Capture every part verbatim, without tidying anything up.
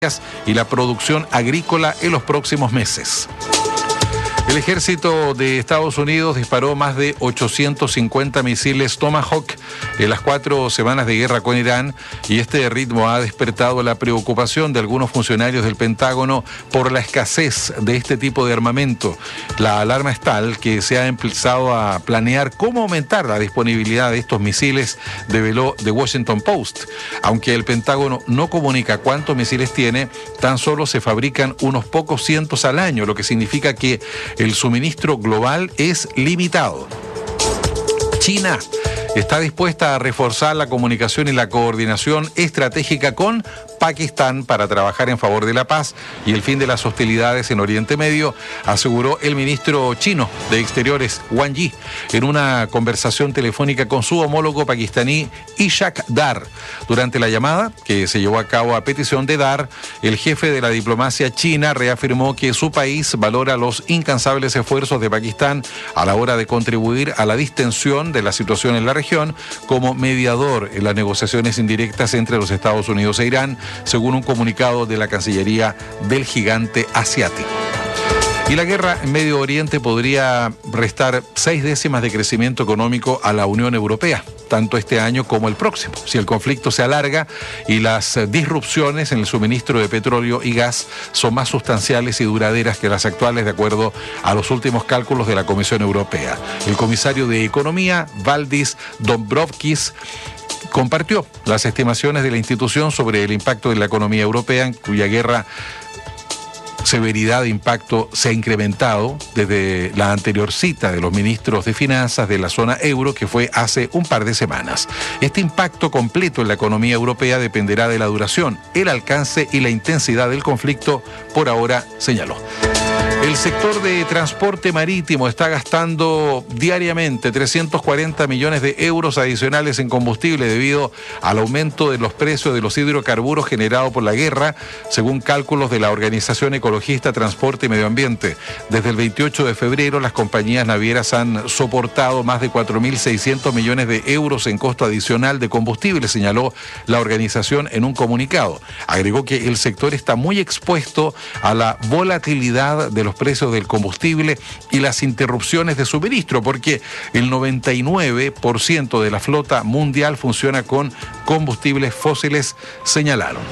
y la producción agrícola en los próximos meses. El ejército de Estados Unidos disparó más de ochocientos cincuenta misiles Tomahawk en las cuatro semanas de guerra con Irán, y este ritmo ha despertado la preocupación de algunos funcionarios del Pentágono por la escasez de este tipo de armamento. La alarma es tal que se ha empezado a planear cómo aumentar la disponibilidad de estos misiles, develó The Washington Post. Aunque el Pentágono no comunica cuántos misiles tiene, tan solo se fabrican unos pocos cientos al año, lo que significa que el suministro global es limitado. China está dispuesta a reforzar la comunicación y la coordinación estratégica con Pakistán para trabajar en favor de la paz y el fin de las hostilidades en Oriente Medio, aseguró el ministro chino de Exteriores, Wang Yi, en una conversación telefónica con su homólogo pakistaní, Ishaq Dar. Durante la llamada, que se llevó a cabo a petición de Dar, el jefe de la diplomacia china reafirmó que su país valora los incansables esfuerzos de Pakistán a la hora de contribuir a la distensión de la situación en la región como mediador en las negociaciones indirectas entre los Estados Unidos e Irán, según un comunicado de la Cancillería del gigante asiático. Y la guerra en Medio Oriente podría restar seis décimas de crecimiento económico a la Unión Europea, tanto este año como el próximo, si el conflicto se alarga y las disrupciones en el suministro de petróleo y gas son más sustanciales y duraderas que las actuales, de acuerdo a los últimos cálculos de la Comisión Europea. El comisario de Economía, Valdis Dombrovskis, compartió las estimaciones de la institución sobre el impacto de la economía europea, en cuya guerra severidad de impacto se ha incrementado desde la anterior cita de los ministros de finanzas de la zona euro, que fue hace un par de semanas. Este impacto completo en la economía europea dependerá de la duración, el alcance y la intensidad del conflicto, por ahora, señaló. El sector de transporte marítimo está gastando diariamente trescientos cuarenta millones de euros adicionales en combustible debido al aumento de los precios de los hidrocarburos generado por la guerra, según cálculos de la organización ecologista Transporte y Medio Ambiente. Desde el veintiocho de febrero, las compañías navieras han soportado más de cuatro mil seiscientos millones de euros en costo adicional de combustible, señaló la organización en un comunicado. Agregó que el sector está muy expuesto a la volatilidad de los precios del combustible y las interrupciones de suministro, porque el noventa y nueve por ciento de la flota mundial funciona con combustibles fósiles, señalaron.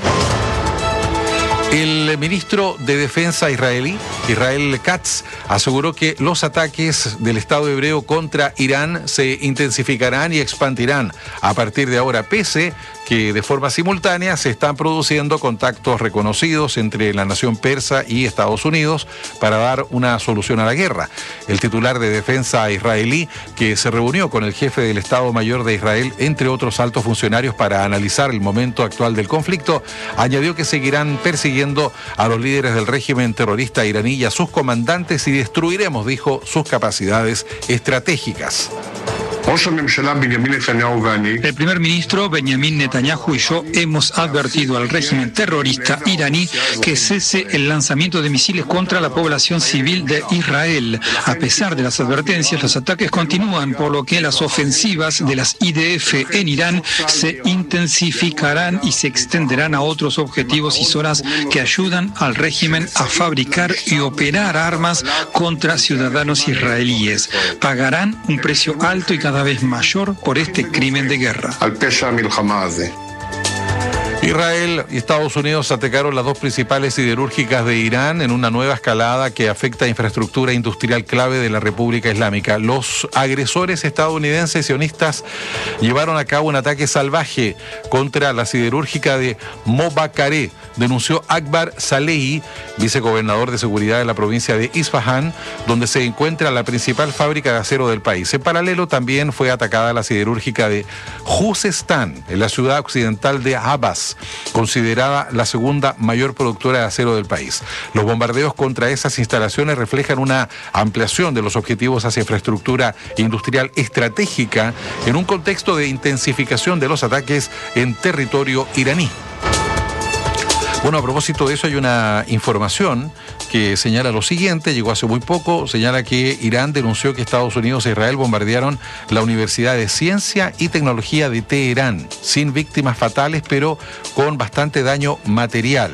El ministro de Defensa israelí, Israel Katz, aseguró que los ataques del Estado hebreo contra Irán se intensificarán y expandirán a partir de ahora, pese que de forma simultánea se están produciendo contactos reconocidos entre la nación persa y Estados Unidos para dar una solución a la guerra. El titular de Defensa israelí, que se reunió con el jefe del Estado Mayor de Israel, entre otros altos funcionarios, para analizar el momento actual del conflicto, añadió que seguirán persiguiendo a los líderes del régimen terrorista iraní y a sus comandantes y destruiremos, dijo, sus capacidades estratégicas. El primer ministro Benjamin Netanyahu y yo hemos advertido al régimen terrorista iraní que cese el lanzamiento de misiles contra la población civil de Israel. A pesar de las advertencias, los ataques continúan, por lo que las ofensivas de las I D F en Irán se intensificarán y se extenderán a otros objetivos y zonas que ayudan al régimen a fabricar y operar armas contra ciudadanos israelíes. Pagarán un precio alto y cada vez mayor por este crimen de guerra. Israel y Estados Unidos atacaron las dos principales siderúrgicas de Irán en una nueva escalada que afecta a infraestructura industrial clave de la República Islámica. Los agresores estadounidenses sionistas llevaron a cabo un ataque salvaje contra la siderúrgica de Mobakare, denunció Akbar Salehi, vicegobernador de seguridad de la provincia de Isfahán, donde se encuentra la principal fábrica de acero del país. En paralelo, también fue atacada la siderúrgica de Juzestán, en la ciudad occidental de Abbas, considerada la segunda mayor productora de acero del país. Los bombardeos contra esas instalaciones reflejan una ampliación de los objetivos hacia infraestructura industrial estratégica en un contexto de intensificación de los ataques en territorio iraní. Bueno, a propósito de eso, hay una información que señala lo siguiente, llegó hace muy poco, señala que Irán denunció que Estados Unidos e Israel bombardearon la Universidad de Ciencia y Tecnología de Teherán, sin víctimas fatales, pero con bastante daño material.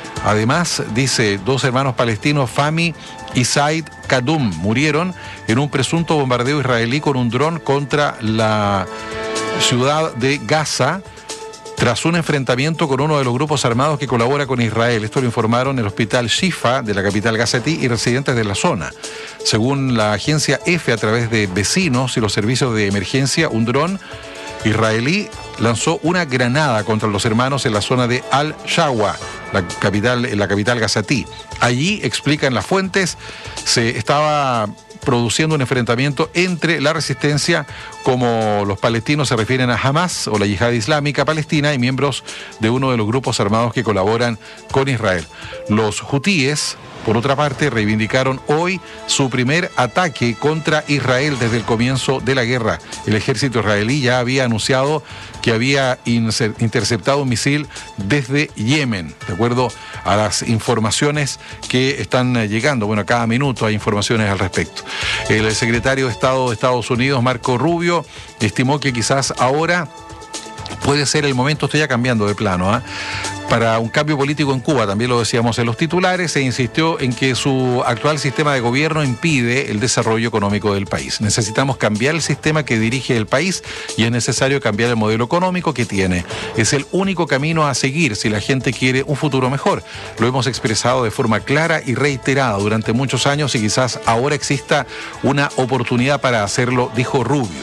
Además, dice, dos hermanos palestinos, Fahmy y Said Kadum, murieron en un presunto bombardeo israelí con un dron contra la ciudad de Gaza tras un enfrentamiento con uno de los grupos armados que colabora con Israel. Esto lo informaron el hospital Shifa de la capital gazatí y residentes de la zona. Según la agencia EFE, a través de vecinos y los servicios de emergencia, un dron israelí lanzó una granada contra los hermanos en la zona de Al-Shawa, la capital, en la capital gazatí. Allí, explican las fuentes, se estaba produciendo un enfrentamiento entre la resistencia, como los palestinos se refieren a Hamas o la Yihad Islámica Palestina, y miembros de uno de los grupos armados que colaboran con Israel. Los hutíes, por otra parte, reivindicaron hoy su primer ataque contra Israel desde el comienzo de la guerra. El ejército israelí ya había anunciado que había interceptado un misil desde Yemen, de acuerdo a las informaciones que están llegando. Bueno, cada minuto hay informaciones al respecto. El secretario de Estado de Estados Unidos, Marco Rubio, estimó que quizás ahora puede ser el momento, estoy ya cambiando de plano, ¿eh? para un cambio político en Cuba. También lo decíamos en los titulares, se insistió en que su actual sistema de gobierno impide el desarrollo económico del país. Necesitamos cambiar el sistema que dirige el país y es necesario cambiar el modelo económico que tiene. Es el único camino a seguir si la gente quiere un futuro mejor. Lo hemos expresado de forma clara y reiterada durante muchos años y quizás ahora exista una oportunidad para hacerlo, dijo Rubio.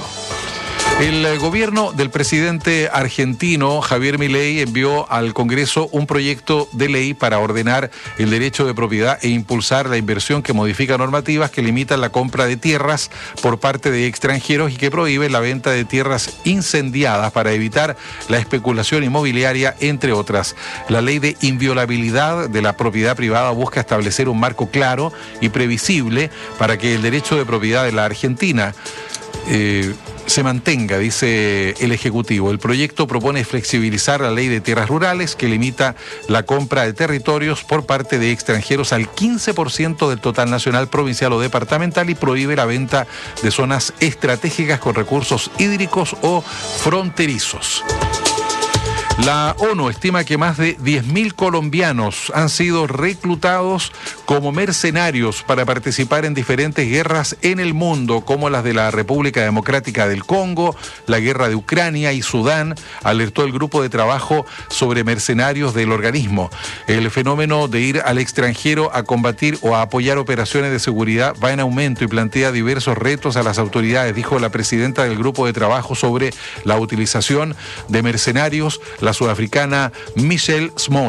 El gobierno del presidente argentino Javier Milei envió al Congreso un proyecto de ley para ordenar el derecho de propiedad e impulsar la inversión que modifica normativas que limitan la compra de tierras por parte de extranjeros y que prohíbe la venta de tierras incendiadas para evitar la especulación inmobiliaria, entre otras. La ley de inviolabilidad de la propiedad privada busca establecer un marco claro y previsible para que el derecho de propiedad de la Argentina eh, se mantenga, dice el Ejecutivo. El proyecto propone flexibilizar la ley de tierras rurales que limita la compra de territorios por parte de extranjeros al quince por ciento del total nacional, provincial o departamental y prohíbe la venta de zonas estratégicas con recursos hídricos o fronterizos. La ONU estima que más de diez mil colombianos han sido reclutados como mercenarios para participar en diferentes guerras en el mundo, como las de la República Democrática del Congo, la guerra de Ucrania y Sudán, alertó el grupo de trabajo sobre mercenarios del organismo. El fenómeno de ir al extranjero a combatir o a apoyar operaciones de seguridad va en aumento y plantea diversos retos a las autoridades, dijo la presidenta del grupo de trabajo sobre la utilización de mercenarios, la sudafricana Michelle Small.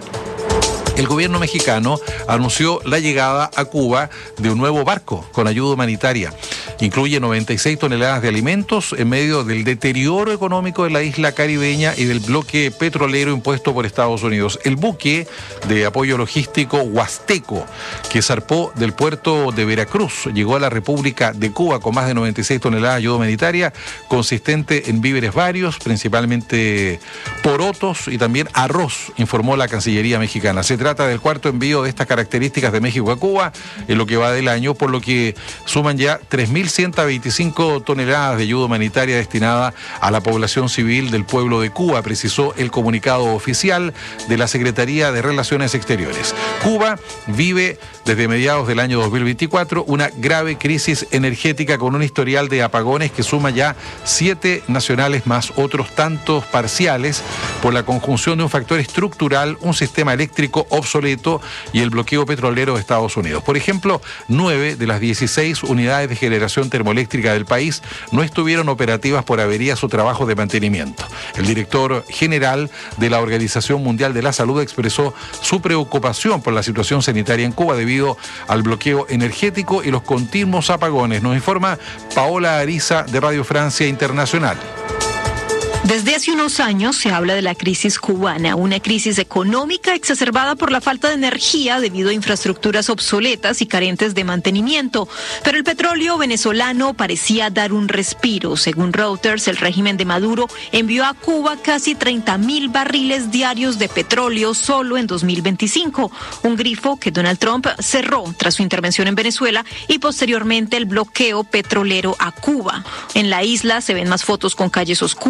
El gobierno mexicano anunció la llegada a Cuba de un nuevo barco con ayuda humanitaria. Incluye noventa y seis toneladas de alimentos en medio del deterioro económico de la isla caribeña y del bloque petrolero impuesto por Estados Unidos. El buque de apoyo logístico Huasteco, que zarpó del puerto de Veracruz, llegó a la República de Cuba con más de noventa y seis toneladas de ayuda humanitaria, consistente en víveres varios, principalmente porotos y también arroz, informó la Cancillería mexicana. Se trata del cuarto envío de estas características de México a Cuba en lo que va del año, por lo que suman ya tres mil ciento veinticinco toneladas de ayuda humanitaria destinada a la población civil del pueblo de Cuba, precisó el comunicado oficial de la Secretaría de Relaciones Exteriores. Cuba vive desde mediados del año dos mil veinticuatro una grave crisis energética con un historial de apagones que suma ya siete nacionales más otros tantos parciales por la conjunción de un factor estructural, un sistema eléctrico obsoleto y el bloqueo petrolero de Estados Unidos. Por ejemplo, nueve de las dieciséis unidades de generación termoeléctrica del país no estuvieron operativas por averías o trabajos de mantenimiento. El director general de la Organización Mundial de la Salud expresó su preocupación por la situación sanitaria en Cuba debido al bloqueo energético y los continuos apagones. Nos informa Paola Ariza de Radio Francia Internacional. Desde hace unos años se habla de la crisis cubana, una crisis económica exacerbada por la falta de energía debido a infraestructuras obsoletas y carentes de mantenimiento. Pero el petróleo venezolano parecía dar un respiro. Según Reuters, el régimen de Maduro envió a Cuba casi treinta mil barriles diarios de petróleo solo en dos mil veinticinco, un grifo que Donald Trump cerró tras su intervención en Venezuela y posteriormente el bloqueo petrolero a Cuba. En la isla se ven más fotos con calles oscuras,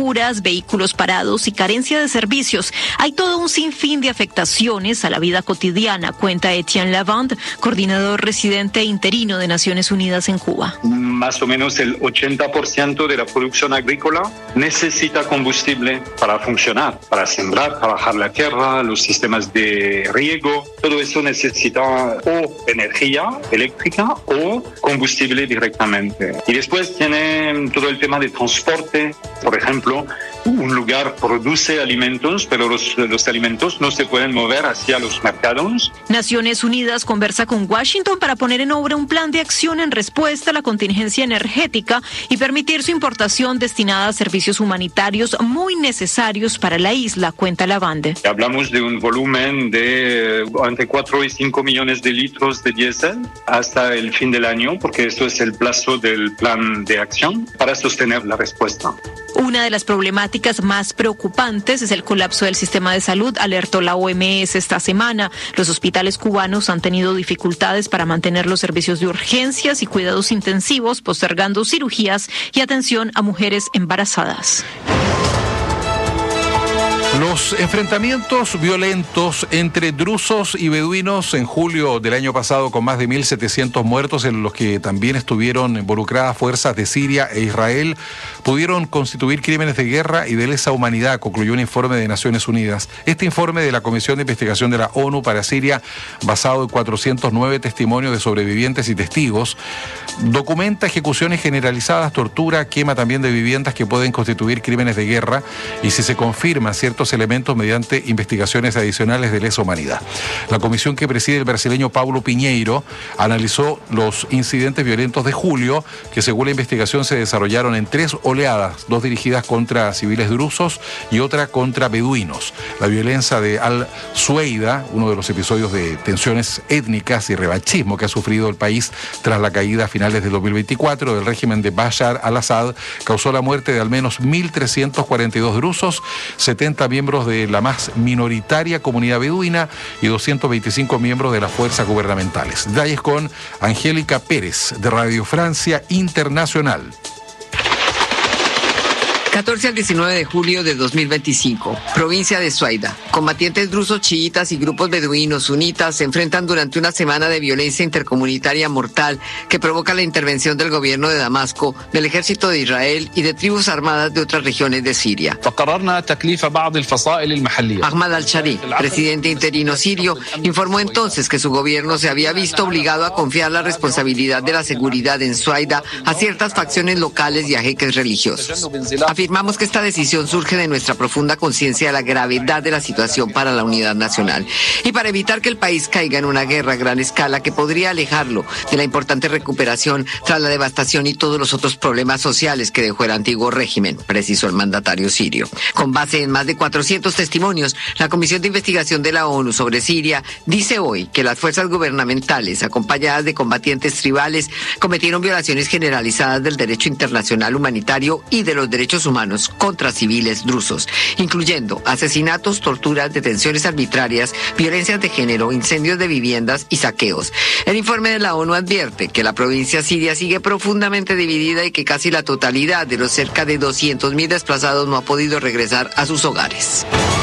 vehículos parados y carencia de servicios. Hay todo un sinfín de afectaciones a la vida cotidiana, cuenta Etienne Lavande, coordinador residente interino de Naciones Unidas en Cuba. Más o menos el ochenta por ciento de la producción agrícola necesita combustible para funcionar, para sembrar, trabajar la tierra, los sistemas de riego. Todo eso necesita o energía eléctrica o combustible directamente. Y después tiene todo el tema de transporte. Por ejemplo, un lugar produce alimentos, pero los, los alimentos no se pueden mover hacia los mercados. Naciones Unidas conversa con Washington para poner en obra un plan de acción en respuesta a la contingencia energética y permitir su importación destinada a servicios humanitarios muy necesarios para la isla, cuenta Lavande. Hablamos de un volumen de entre cuatro y cinco millones de litros de diésel hasta el fin del año, porque esto es el plazo del plan de acción para sostener la respuesta. Una de las problemáticas más preocupantes es el colapso del sistema de salud, alertó la O M S esta semana. Los hospitales cubanos han tenido dificultades para mantener los servicios de urgencias y cuidados intensivos, postergando cirugías y atención a mujeres embarazadas. Los enfrentamientos violentos entre drusos y beduinos en julio del año pasado, con más de mil setecientos muertos, en los que también estuvieron involucradas fuerzas de Siria e Israel, pudieron constituir crímenes de guerra y de lesa humanidad, concluyó un informe de Naciones Unidas. Este informe de la Comisión de Investigación de la ONU para Siria, basado en cuatrocientos nueve testimonios de sobrevivientes y testigos, documenta ejecuciones generalizadas, tortura, quema también de viviendas que pueden constituir crímenes de guerra, y si se confirman ciertos elementos mediante investigaciones adicionales de lesa humanidad. La comisión que preside el brasileño Paulo Pinheiro analizó los incidentes violentos de julio, que según la investigación se desarrollaron en tres oleadas, dos dirigidas contra civiles drusos y otra contra beduinos. La violencia de Al-Sueida, uno de los episodios de tensiones étnicas y revanchismo que ha sufrido el país tras la caída a finales del dos mil veinticuatro del régimen de Bashar al-Assad, causó la muerte de al menos mil trescientos cuarenta y dos drusos, setenta miembros de la más minoritaria comunidad beduina y doscientos veinticinco miembros de las fuerzas gubernamentales. Detalles con Angélica Pérez, de Radio Francia Internacional. catorce al diecinueve de julio de dos mil veinticinco, provincia de Suaida. Combatientes drusos chiitas y grupos beduinos sunitas se enfrentan durante una semana de violencia intercomunitaria mortal que provoca la intervención del gobierno de Damasco, del ejército de Israel y de tribus armadas de otras regiones de Siria. Ahmad al-Shari, presidente interino sirio, informó entonces que su gobierno se había visto obligado a confiar la responsabilidad de la seguridad en Suaida a ciertas facciones locales y a jeques religiosos. Afirmamos que esta decisión surge de nuestra profunda conciencia de la gravedad de la situación para la unidad nacional y para evitar que el país caiga en una guerra a gran escala que podría alejarlo de la importante recuperación tras la devastación y todos los otros problemas sociales que dejó el antiguo régimen, precisó el mandatario sirio. Con base en más de cuatrocientos testimonios, la Comisión de Investigación de la ONU sobre Siria dice hoy que las fuerzas gubernamentales, acompañadas de combatientes tribales, cometieron violaciones generalizadas del derecho internacional humanitario y de los derechos humanos contra civiles drusos, incluyendo asesinatos, torturas, detenciones arbitrarias, violencias de género, incendios de viviendas y saqueos. El informe de la ONU advierte que la provincia siria sigue profundamente dividida y que casi la totalidad de los cerca de doscientos mil desplazados no ha podido regresar a sus hogares.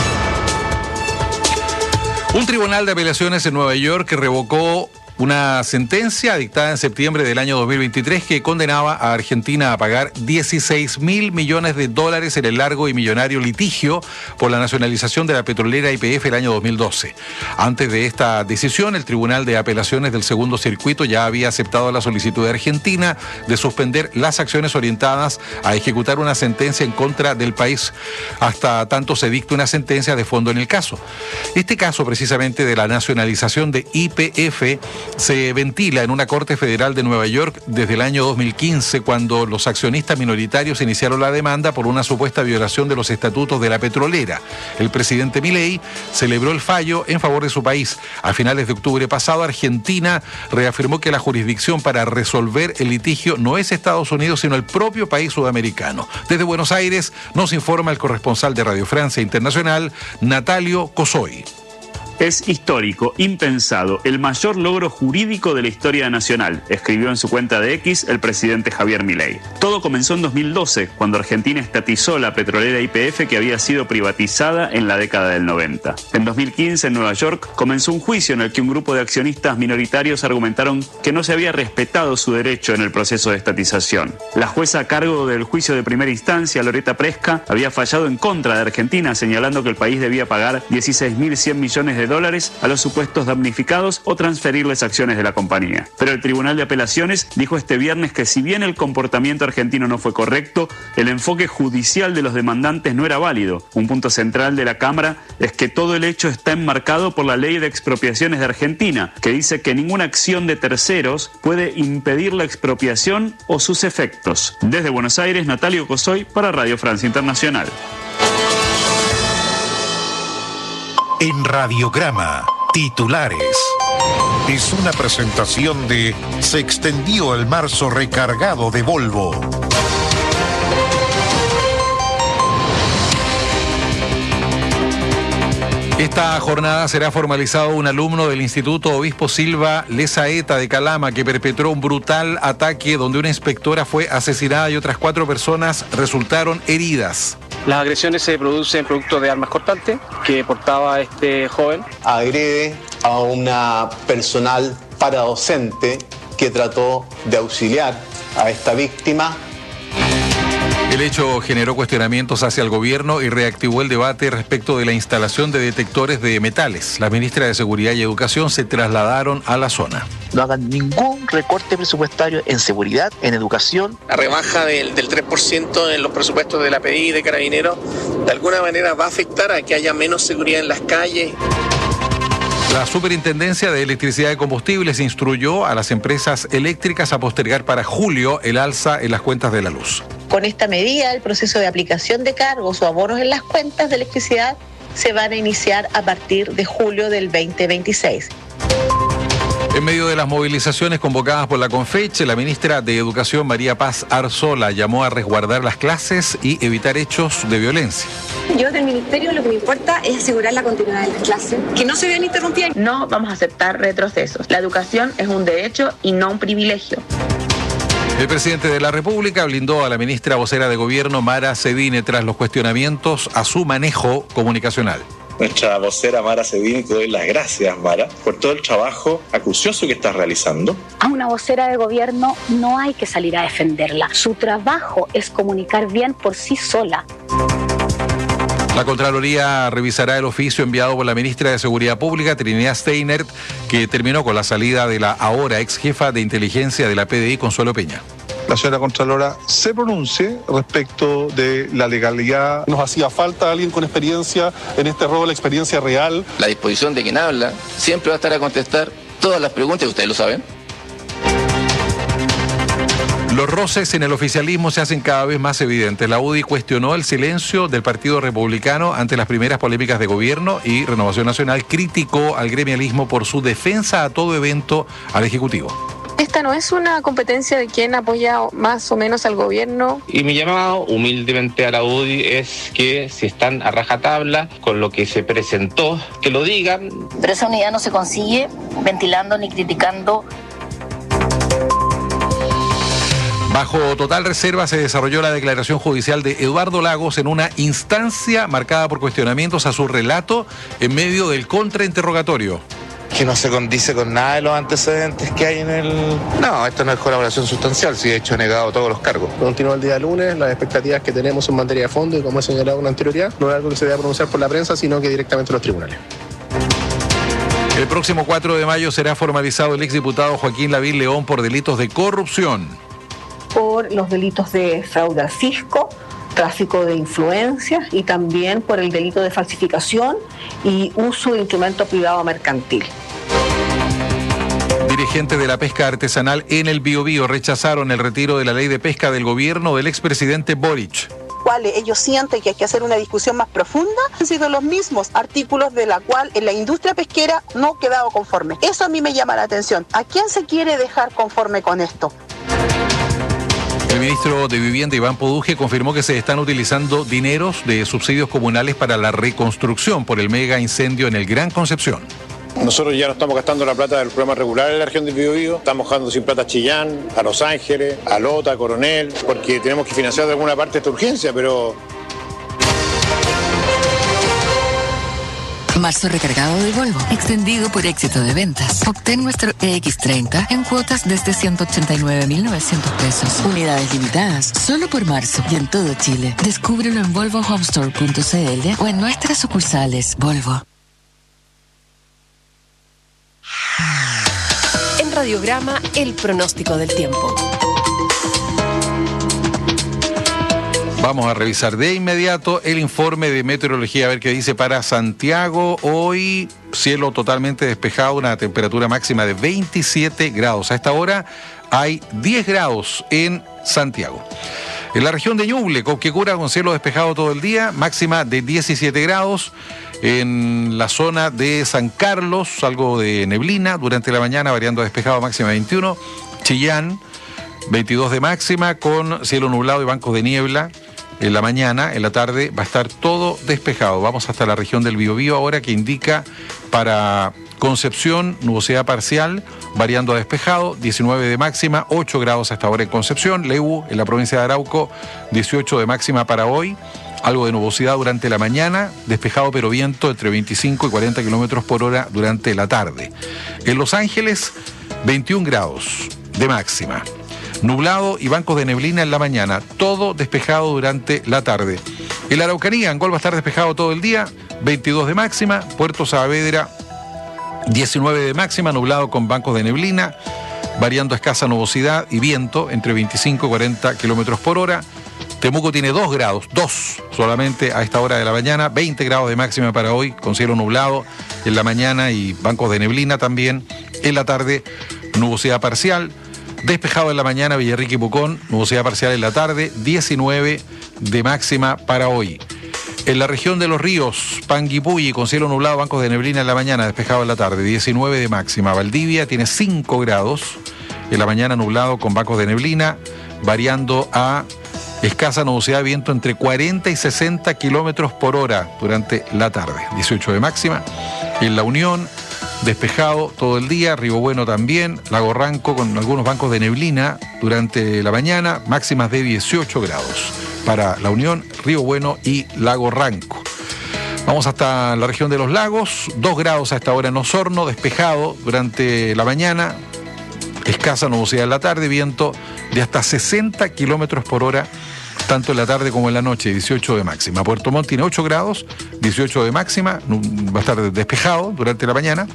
Un tribunal de apelaciones en Nueva York revocó una sentencia dictada en septiembre del año dos mil veintitrés que condenaba a Argentina a pagar dieciséis mil millones de dólares en el largo y millonario litigio por la nacionalización de la petrolera Y P F el año dos mil doce. Antes de esta decisión, el Tribunal de Apelaciones del Segundo Circuito ya había aceptado la solicitud de Argentina de suspender las acciones orientadas a ejecutar una sentencia en contra del país, hasta tanto se dicte una sentencia de fondo en el caso. Este caso, precisamente de la nacionalización de Y P F, se ventila en una corte federal de Nueva York desde el año dos mil quince, cuando los accionistas minoritarios iniciaron la demanda por una supuesta violación de los estatutos de la petrolera. El presidente Milei celebró el fallo en favor de su país. A finales de octubre pasado, Argentina reafirmó que la jurisdicción para resolver el litigio no es Estados Unidos, sino el propio país sudamericano. Desde Buenos Aires nos informa el corresponsal de Radio Francia Internacional, Natalio Cosoy. Es histórico, impensado, el mayor logro jurídico de la historia nacional, escribió en su cuenta de X el presidente Javier Milei. Todo comenzó en dos mil doce, cuando Argentina estatizó la petrolera Y P F que había sido privatizada en la década del noventa. En dos mil quince, en Nueva York, comenzó un juicio en el que un grupo de accionistas minoritarios argumentaron que no se había respetado su derecho en el proceso de estatización. La jueza a cargo del juicio de primera instancia, Loretta Presca, había fallado en contra de Argentina, señalando que el país debía pagar dieciséis mil cien millones de dólares a los supuestos damnificados o transferirles acciones de la compañía. Pero el Tribunal de Apelaciones dijo este viernes que si bien el comportamiento argentino no fue correcto, el enfoque judicial de los demandantes no era válido. Un punto central de la Cámara es que todo el hecho está enmarcado por la Ley de Expropiaciones de Argentina, que dice que ninguna acción de terceros puede impedir la expropiación o sus efectos. Desde Buenos Aires, Natalio Cosoy para Radio Francia Internacional. En Radiograma, titulares. Es una presentación de Se extendió el marzo recargado de Volvo. Esta jornada será formalizado un alumno del Instituto Obispo Silva Lezaeta de Calama que perpetró un brutal ataque donde una inspectora fue asesinada y otras cuatro personas resultaron heridas. Las agresiones se producen producto de armas cortantes que portaba este joven. Agrede a una personal paradocente que trató de auxiliar a esta víctima. El hecho generó cuestionamientos hacia el gobierno y reactivó el debate respecto de la instalación de detectores de metales. La ministra de Seguridad y Educación se trasladaron a la zona. No hagan ningún recorte presupuestario en seguridad, en educación. La rebaja del, del tres por ciento en los presupuestos de la P D I y de Carabineros de alguna manera va a afectar a que haya menos seguridad en las calles. La Superintendencia de Electricidad y Combustibles instruyó a las empresas eléctricas a postergar para julio el alza en las cuentas de la luz. Con esta medida, el proceso de aplicación de cargos o abonos en las cuentas de electricidad se van a iniciar a partir de julio del veinte veintiséis. En medio de las movilizaciones convocadas por la Confeche, la ministra de Educación, María Paz Arzola, llamó a resguardar las clases y evitar hechos de violencia. Yo del Ministerio lo que me importa es asegurar la continuidad de las clases, que no se vean interrumpidas. No vamos a aceptar retrocesos. La educación es un derecho y no un privilegio. El presidente de la República blindó a la ministra vocera de Gobierno, Mara Cedine, tras los cuestionamientos a su manejo comunicacional. Nuestra vocera Mara Cedine, te doy las gracias, Mara, por todo el trabajo acucioso que estás realizando. A una vocera de gobierno no hay que salir a defenderla. Su trabajo es comunicar bien por sí sola. La Contraloría revisará el oficio enviado por la ministra de Seguridad Pública, Trinidad Steinert, que terminó con la salida de la ahora ex jefa de inteligencia de la P D I, Consuelo Peña. La señora Contralora se pronuncie respecto de la legalidad. Nos hacía falta alguien con experiencia en este rol, experiencia real. La disposición de quien habla siempre va a estar a contestar todas las preguntas, ustedes lo saben. Los roces en el oficialismo se hacen cada vez más evidentes. La U D I cuestionó el silencio del Partido Republicano ante las primeras polémicas de gobierno y Renovación Nacional criticó al gremialismo por su defensa a todo evento al Ejecutivo. Esta no es una competencia de quien apoya más o menos al gobierno. Y mi llamado humildemente a la U D I es que si están a rajatabla con lo que se presentó, que lo digan. Pero esa unidad no se consigue ventilando ni criticando. Bajo total reserva se desarrolló la declaración judicial de Eduardo Lagos en una instancia marcada por cuestionamientos a su relato en medio del contrainterrogatorio. Que no se condice con nada de los antecedentes que hay en el... No, esto no es colaboración sustancial, si de hecho he negado todos los cargos. Continúa el día lunes, las expectativas que tenemos en materia de fondo y como he señalado con anterioridad, no es algo que se deba pronunciar por la prensa, sino que directamente en los tribunales. El próximo cuatro de mayo será formalizado el exdiputado Joaquín Lavín León por delitos de corrupción. Por los delitos de fraude al fisco, tráfico de influencias y también por el delito de falsificación y uso de instrumento privado mercantil. Dirigentes de la pesca artesanal en el Biobío rechazaron el retiro de la ley de pesca del gobierno del expresidente Boric. Cuales ellos sienten que hay que hacer una discusión más profunda, han sido los mismos artículos de la cual en la industria pesquera no ha quedado conforme. Eso a mí me llama la atención. ¿A quién se quiere dejar conforme con esto? El ministro de Vivienda, Iván Poduje, confirmó que se están utilizando dineros de subsidios comunales para la reconstrucción por el mega incendio en el Gran Concepción. Nosotros ya no estamos gastando la plata del programa regular en la región del Biobío, estamos dejando sin plata a Chillán, a Los Ángeles, a Lota, a Coronel, porque tenemos que financiar de alguna parte esta urgencia, pero... Marzo recargado de Volvo, extendido por éxito de ventas. Obtén nuestro E X treinta en cuotas desde ciento ochenta y nueve mil novecientos pesos. Unidades limitadas, solo por marzo y en todo Chile. Descúbrelo en volvo home store punto c l o en nuestras sucursales Volvo. En Radiograma, el pronóstico del tiempo. Vamos a revisar de inmediato el informe de meteorología, a ver qué dice para Santiago. Hoy, cielo totalmente despejado, una temperatura máxima de veintisiete grados. A esta hora hay diez grados en Santiago. En la región de Ñuble, Cauquecura, con cielo despejado todo el día, máxima de diecisiete grados. En la zona de San Carlos, algo de neblina durante la mañana, variando a despejado, máxima veintiuno. Chillán, veintidós de máxima, con cielo nublado y bancos de niebla. En la mañana, en la tarde, va a estar todo despejado. Vamos hasta la región del Biobío ahora, que indica para Concepción, nubosidad parcial, variando a despejado, diecinueve de máxima, ocho grados hasta ahora en Concepción. Lebu, en la provincia de Arauco, dieciocho de máxima para hoy. Algo de nubosidad durante la mañana, despejado pero viento entre veinticinco y cuarenta kilómetros por hora durante la tarde. En Los Ángeles, veintiún grados de máxima. Nublado y bancos de neblina en la mañana, todo despejado durante la tarde. En la Araucanía, Angol va a estar despejado todo el día, veintidós de máxima. Puerto Saavedra, diecinueve de máxima, nublado con bancos de neblina, variando a escasa nubosidad y viento entre veinticinco y cuarenta kilómetros por hora. Temuco tiene dos grados, dos solamente a esta hora de la mañana, veinte grados de máxima para hoy, con cielo nublado en la mañana y bancos de neblina también. En la tarde, nubosidad parcial. Despejado en la mañana, Villarrica y Pucón, nubosidad parcial en la tarde, diecinueve de máxima para hoy. En la región de los ríos, Panguipulli, con cielo nublado, bancos de neblina en la mañana, despejado en la tarde, diecinueve de máxima. Valdivia tiene cinco grados, en la mañana nublado con bancos de neblina, variando a escasa nubosidad, viento entre cuarenta y sesenta kilómetros por hora durante la tarde, dieciocho de máxima. En La Unión, despejado todo el día, Río Bueno también, Lago Ranco con algunos bancos de neblina durante la mañana, máximas de dieciocho grados para La Unión, Río Bueno y Lago Ranco. Vamos hasta la región de los lagos, dos grados a esta hora en Osorno, despejado durante la mañana, escasa nubosidad en la tarde, viento de hasta sesenta kilómetros por hora, tanto en la tarde como en la noche, dieciocho de máxima. Puerto Montt tiene ocho grados, dieciocho de máxima, va a estar despejado durante la mañana.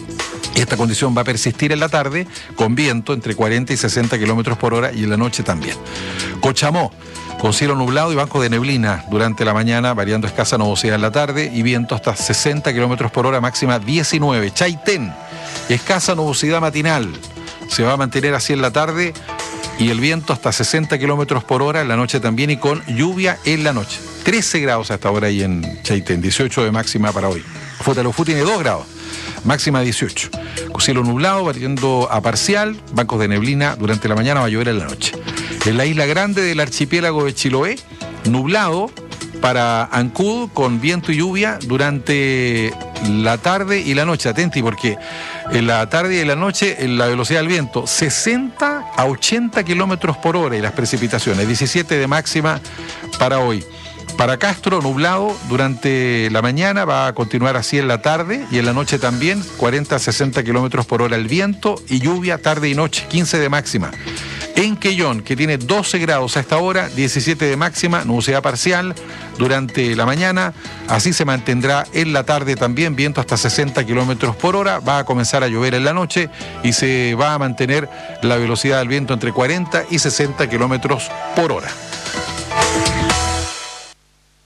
Esta condición va a persistir en la tarde, con viento entre cuarenta y sesenta kilómetros por hora y en la noche también. Cochamó, con cielo nublado y bancos de neblina durante la mañana, variando escasa nubosidad en la tarde y viento hasta sesenta kilómetros por hora, máxima diecinueve. Chaitén, escasa nubosidad matinal, se va a mantener así en la tarde y el viento hasta sesenta kilómetros por hora en la noche también y con lluvia en la noche. trece grados hasta ahora ahí en Chaitén, dieciocho de máxima para hoy. Futalofú tiene dos grados, máxima dieciocho. Con cielo nublado, variando a parcial, bancos de neblina durante la mañana, va a llover en la noche. En la isla grande del archipiélago de Chiloé, nublado para Ancud con viento y lluvia durante la tarde y la noche. Atenti, porque en la tarde y en la noche la velocidad del viento sesenta a ochenta kilómetros por hora y las precipitaciones diecisiete de máxima para hoy. Para Castro, nublado durante la mañana, va a continuar así en la tarde y en la noche también, cuarenta a sesenta kilómetros por hora el viento y lluvia tarde y noche, quince de máxima. En Quellón, que tiene doce grados a esta hora, diecisiete de máxima, nubosidad parcial durante la mañana, así se mantendrá en la tarde también, viento hasta sesenta kilómetros por hora, va a comenzar a llover en la noche y se va a mantener la velocidad del viento entre cuarenta y sesenta kilómetros por hora.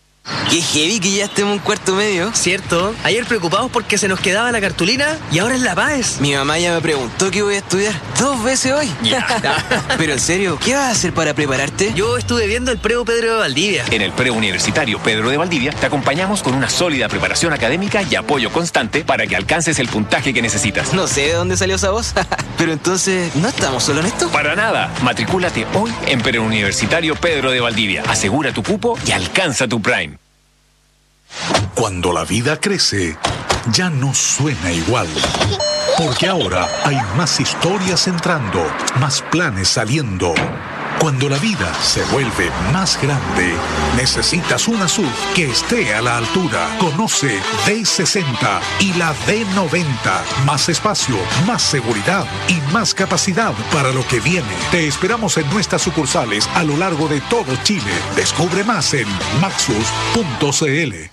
Qué heavy que ya estemos en cuarto medio. Cierto, ayer preocupados porque se nos quedaba la cartulina y ahora es La Paz. Mi mamá ya me preguntó qué voy a estudiar dos veces hoy. Ya. Pero en serio, ¿qué vas a hacer para prepararte? Yo estuve viendo el Preu Pedro de Valdivia. En el Preuniversitario Pedro de Valdivia te acompañamos con una sólida preparación académica y apoyo constante para que alcances el puntaje que necesitas. No sé de dónde salió esa voz, pero entonces, ¿no estamos solo en esto? Para nada. Matricúlate hoy en Preuniversitario Pedro de Valdivia. Asegura tu cupo y alcanza tu Prime. Cuando la vida crece, ya no suena igual. Porque ahora hay más historias entrando, más planes saliendo. Cuando la vida se vuelve más grande, necesitas una S U V que esté a la altura. Conoce D sesenta y la D noventa. Más espacio, más seguridad y más capacidad para lo que viene. Te esperamos en nuestras sucursales a lo largo de todo Chile. Descubre más en maxus punto c l.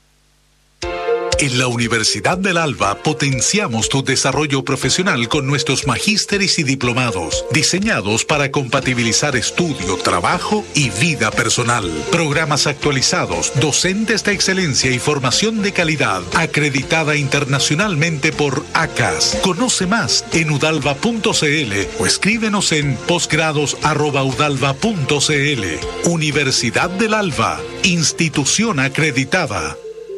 En la Universidad del Alba potenciamos tu desarrollo profesional con nuestros magísteres y diplomados, diseñados para compatibilizar estudio, trabajo y vida personal. Programas actualizados, docentes de excelencia y formación de calidad, acreditada internacionalmente por A C A S. Conoce más en udalva punto c l o escríbenos en posgrados arroba udalva punto c l. Universidad del Alba, institución acreditada.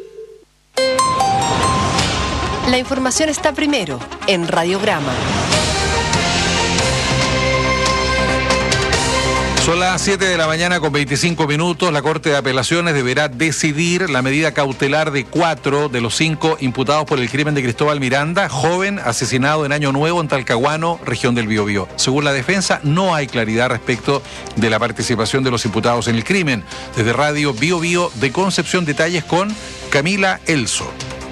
La información está primero en Radiograma. Son las siete de la mañana con veinticinco minutos. La Corte de Apelaciones deberá decidir la medida cautelar de cuatro de los cinco imputados por el crimen de Cristóbal Miranda, joven asesinado en Año Nuevo en Talcahuano, región del Biobío. Según la defensa, no hay claridad respecto de la participación de los imputados en el crimen. Desde Radio Biobío de Concepción, detalles con Camila Elso.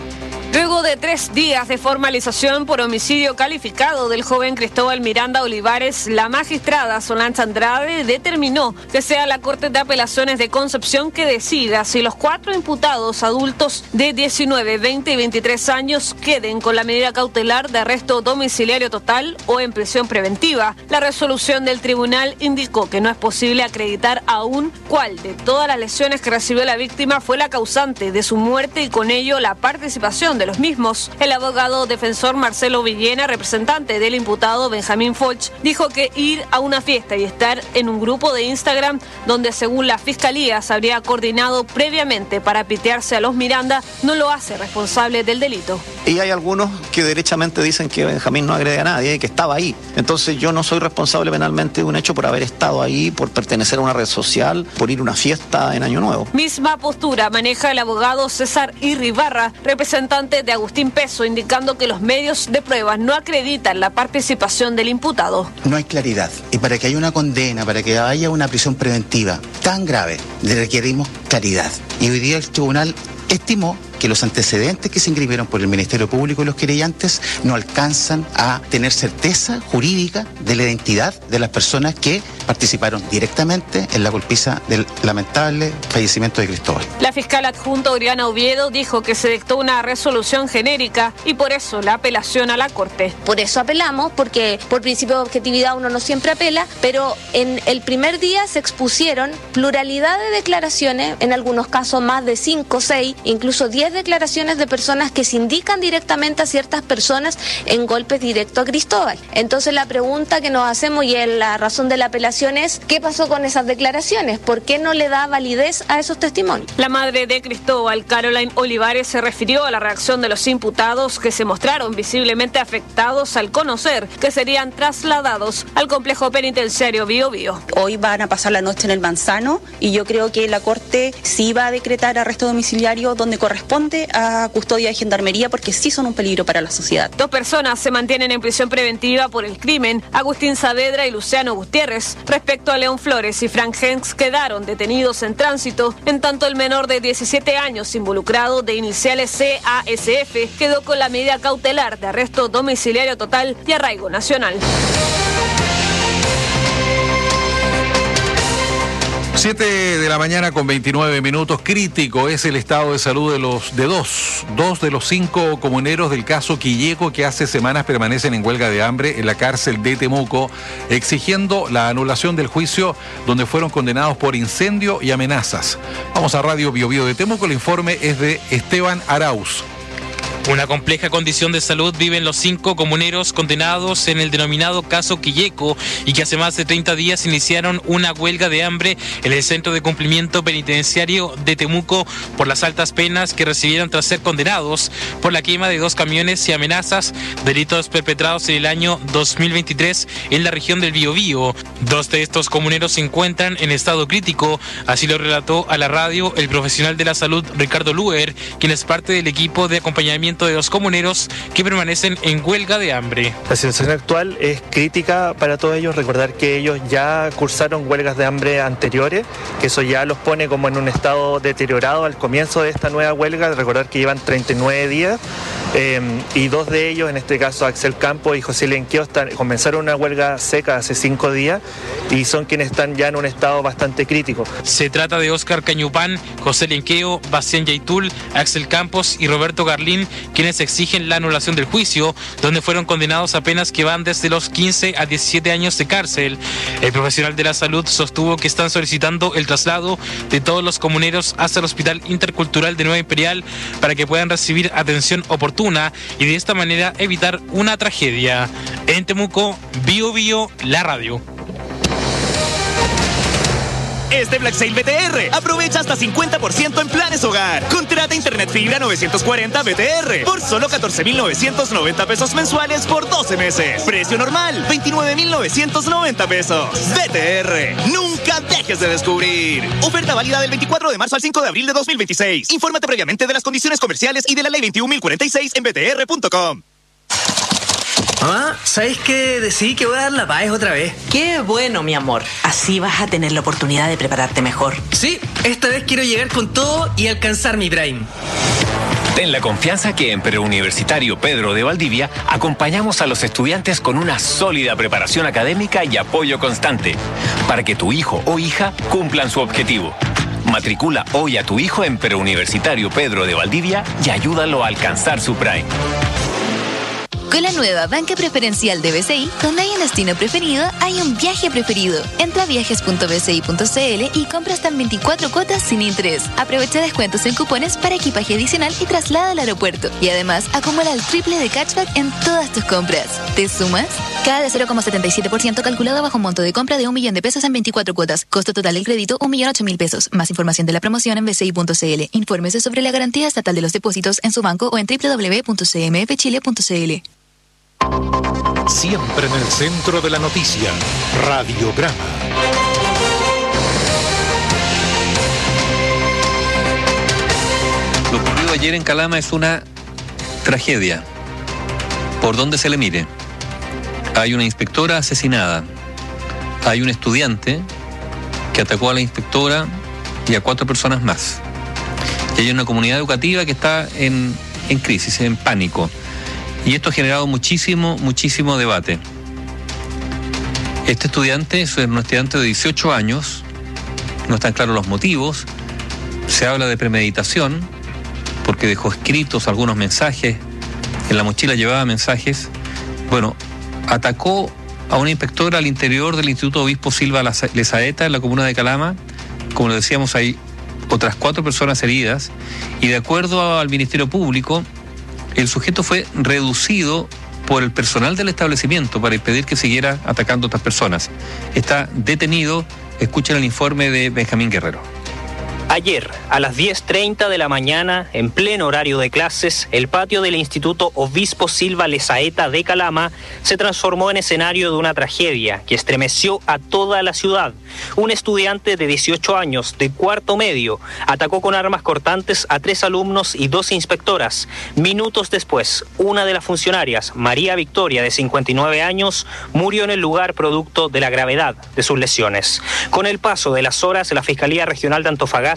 Luego de tres días de formalización por homicidio calificado del joven Cristóbal Miranda Olivares, la magistrada Solange Andrade determinó que sea la Corte de Apelaciones de Concepción que decida si los cuatro imputados adultos de diecinueve, veinte y veintitrés años queden con la medida cautelar de arresto domiciliario total o en prisión preventiva. La resolución del tribunal indicó que no es posible acreditar aún cuál de todas las lesiones que recibió la víctima fue la causante de su muerte y con ello la participación de los mismos. El abogado defensor Marcelo Villena, representante del imputado Benjamín Foch, dijo que ir a una fiesta y estar en un grupo de Instagram donde según la fiscalía se habría coordinado previamente para pitearse a los Miranda no lo hace responsable del delito. Y hay algunos que derechamente dicen que Benjamín no agrede a nadie y que estaba ahí. Entonces yo no soy responsable penalmente de un hecho por haber estado ahí, por pertenecer a una red social, por ir a una fiesta en Año Nuevo. Misma postura maneja el abogado César Irribarra, representante de Agustín Peso, indicando que los medios de pruebas no acreditan la participación del imputado. No hay claridad y para que haya una condena, para que haya una prisión preventiva tan grave, le requerimos claridad. Y hoy día el tribunal estimó que los antecedentes que se inscribieron por el Ministerio Público y los querellantes no alcanzan a tener certeza jurídica de la identidad de las personas que participaron directamente en la golpiza del lamentable fallecimiento de Cristóbal. La fiscal adjunta Oriana Oviedo dijo que se dictó una resolución genérica y por eso la apelación a la Corte. Por eso apelamos, porque por principio de objetividad uno no siempre apela, pero en el primer día se expusieron pluralidad de declaraciones, en algunos casos más de cinco, seis, incluso diez declaraciones de personas que se indican directamente a ciertas personas en golpes directos a Cristóbal. Entonces la pregunta que nos hacemos y la razón de la apelación es ¿qué pasó con esas declaraciones? ¿Por qué no le da validez a esos testimonios? La madre de Cristóbal, Caroline Olivares, se refirió a la reacción de los imputados que se mostraron visiblemente afectados al conocer que serían trasladados al complejo penitenciario Biobío. Hoy van a pasar la noche en el Manzano y yo creo que la Corte sí va a decretar arresto domiciliario donde corresponde a custodia de gendarmería porque sí son un peligro para la sociedad. Dos personas se mantienen en prisión preventiva por el crimen, Agustín Saavedra y Luciano Gutiérrez. Respecto a León Flores y Frank Hens quedaron detenidos en tránsito, en tanto el menor de diecisiete años involucrado de iniciales C A S F quedó con la medida cautelar de arresto domiciliario total y arraigo nacional. siete de la mañana con veintinueve minutos. Crítico es el estado de salud de los de dos, dos de los cinco comuneros del caso Quilleco que hace semanas permanecen en huelga de hambre en la cárcel de Temuco, exigiendo la anulación del juicio donde fueron condenados por incendio y amenazas. Vamos a Radio Bio Bio de Temuco, el informe es de Esteban Arauz. Una compleja condición de salud viven los cinco comuneros condenados en el denominado caso Quilleco y que hace más de treinta días iniciaron una huelga de hambre en el Centro de Cumplimiento Penitenciario de Temuco por las altas penas que recibieron tras ser condenados por la quema de dos camiones y amenazas, delitos perpetrados en el año dos mil veintitrés en la región del Biobío. Dos de estos comuneros se encuentran en estado crítico, así lo relató a la radio el profesional de la salud Ricardo Luer, quien es parte del equipo de acompañamiento de los comuneros que permanecen en huelga de hambre. La situación actual es crítica para todos ellos. Recordar que ellos ya cursaron huelgas de hambre anteriores, que eso ya los pone como en un estado deteriorado al comienzo de esta nueva huelga. Recordar que llevan treinta y nueve días eh, y dos de ellos, en este caso Axel Campos y José Lenqueo, están, comenzaron una huelga seca hace cinco días y son quienes están ya en un estado bastante crítico. Se trata de Óscar Cañupán, José Lenqueo, Bastián Yaitul, Axel Campos y Roberto Garlín, quienes exigen la anulación del juicio, donde fueron condenados a penas que van desde los quince a diecisiete años de cárcel. El profesional de la salud sostuvo que están solicitando el traslado de todos los comuneros hasta el Hospital Intercultural de Nueva Imperial para que puedan recibir atención oportuna y de esta manera evitar una tragedia. En Temuco, Bio Bio, la radio. Este Black Sale B T R. Aprovecha hasta cincuenta por ciento en planes hogar. Contrata internet fibra novecientos cuarenta B T R por solo catorce mil novecientos noventa pesos mensuales por doce meses. Precio normal, veintinueve mil novecientos noventa pesos. B T R. Nunca dejes de descubrir. Oferta válida del veinticuatro de marzo al cinco de abril de dos mil veintiséis. Infórmate previamente de las condiciones comerciales y de la ley veintiún mil cuarenta y seis en b t r punto com. Mamá, ¿sabes qué? Decidí que voy a dar la paz otra vez. Qué bueno, mi amor. Así vas a tener la oportunidad de prepararte mejor. Sí, esta vez quiero llegar con todo y alcanzar mi prime. Ten la confianza que en Preuniversitario Pedro de Valdivia acompañamos a los estudiantes con una sólida preparación académica y apoyo constante para que tu hijo o hija cumplan su objetivo. Matricula hoy a tu hijo en Preuniversitario Pedro de Valdivia y ayúdalo a alcanzar su prime. Con la nueva banca preferencial de B C I, donde hay un destino preferido, hay un viaje preferido. Entra a viajes punto b c i punto c l y compra hasta en veinticuatro cuotas sin interés. Aprovecha descuentos en cupones para equipaje adicional y traslada al aeropuerto. Y además, acumula el triple de cashback en todas tus compras. ¿Te sumas? Cada de cero coma setenta y siete por ciento calculado bajo un monto de compra de un millón de pesos en veinticuatro cuotas. Costo total del crédito, un millón ocho mil pesos. Más información de la promoción en b c i punto c l. Infórmese sobre la garantía estatal de los depósitos en su banco o en w w w punto c m f chile punto c l. Siempre en el centro de la noticia, Radiograma. Lo ocurrido ayer en Calama es una tragedia, por donde se le mire. Hay una inspectora asesinada, hay un estudiante que atacó a la inspectora y a cuatro personas más. Y hay una comunidad educativa que está en, en crisis, en pánico. Y esto ha generado muchísimo, muchísimo debate. Este estudiante es un estudiante de dieciocho años, no están claros los motivos, se habla de premeditación, porque dejó escritos algunos mensajes, en la mochila llevaba mensajes. Bueno, atacó a una inspectora al interior del Instituto Obispo Silva Lezaeta, en la comuna de Calama. Como lo decíamos, hay otras cuatro personas heridas, y de acuerdo al Ministerio Público, el sujeto fue reducido por el personal del establecimiento para impedir que siguiera atacando a otras personas. Está detenido. Escuchen el informe de Benjamín Guerrero. Ayer, a las diez treinta de la mañana, en pleno horario de clases, el patio del Instituto Obispo Silva Lezaeta de Calama se transformó en escenario de una tragedia que estremeció a toda la ciudad. Un estudiante de dieciocho años, de cuarto medio, atacó con armas cortantes a tres alumnos y dos inspectoras. Minutos después, una de las funcionarias, María Victoria, de cincuenta y nueve años, murió en el lugar producto de la gravedad de sus lesiones. Con el paso de las horas, la Fiscalía Regional de Antofagasta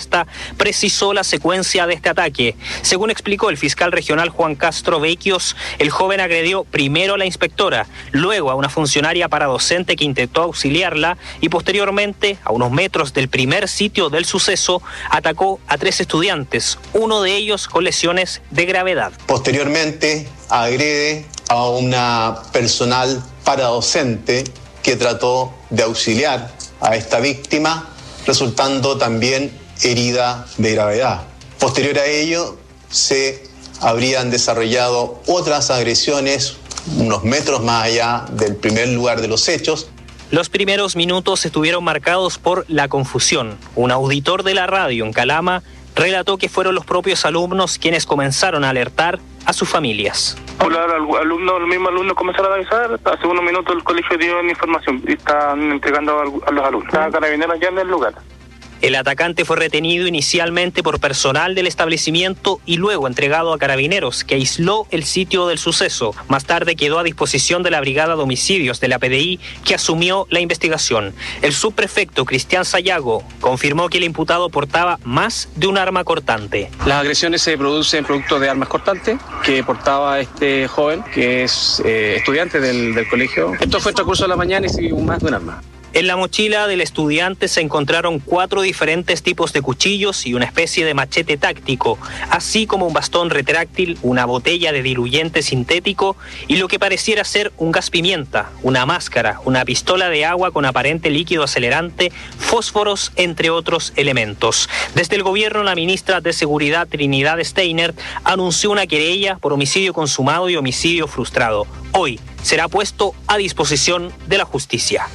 Antofagasta, precisó la secuencia de este ataque. Según explicó el fiscal regional Juan Castro Vecchios, el joven agredió primero a la inspectora, luego a una funcionaria paradocente que intentó auxiliarla y posteriormente, a unos metros del primer sitio del suceso, atacó a tres estudiantes, uno de ellos con lesiones de gravedad. Posteriormente, agrede a una personal paradocente que trató de auxiliar a esta víctima, resultando también herida de gravedad. Posterior a ello, se habrían desarrollado otras agresiones unos metros más allá del primer lugar de los hechos. Los primeros minutos estuvieron marcados por la confusión. Un auditor de la radio en Calama relató que fueron los propios alumnos quienes comenzaron a alertar a sus familias. Hablar al alumno, los mismos alumnos comenzaron a avisar. Hace unos minutos el colegio dio información y están entregando a los alumnos. Está carabineros ya en el lugar. El atacante fue retenido inicialmente por personal del establecimiento y luego entregado a carabineros, que aisló el sitio del suceso. Más tarde quedó a disposición de la Brigada de Homicidios de la P D I, que asumió la investigación. El subprefecto Cristian Sayago confirmó que el imputado portaba más de un arma cortante. Las agresiones se producen producto de armas cortantes que portaba este joven, que es eh, estudiante del, del colegio. Esto fue en transcurso de la mañana y sí, más de un arma. En la mochila del estudiante se encontraron cuatro diferentes tipos de cuchillos y una especie de machete táctico, así como un bastón retráctil, una botella de diluyente sintético y lo que pareciera ser un gas pimienta, una máscara, una pistola de agua con aparente líquido acelerante, fósforos, entre otros elementos. Desde el gobierno, la ministra de Seguridad, Trinidad Steiner, anunció una querella por homicidio consumado y homicidio frustrado. Hoy será puesto a disposición de la justicia.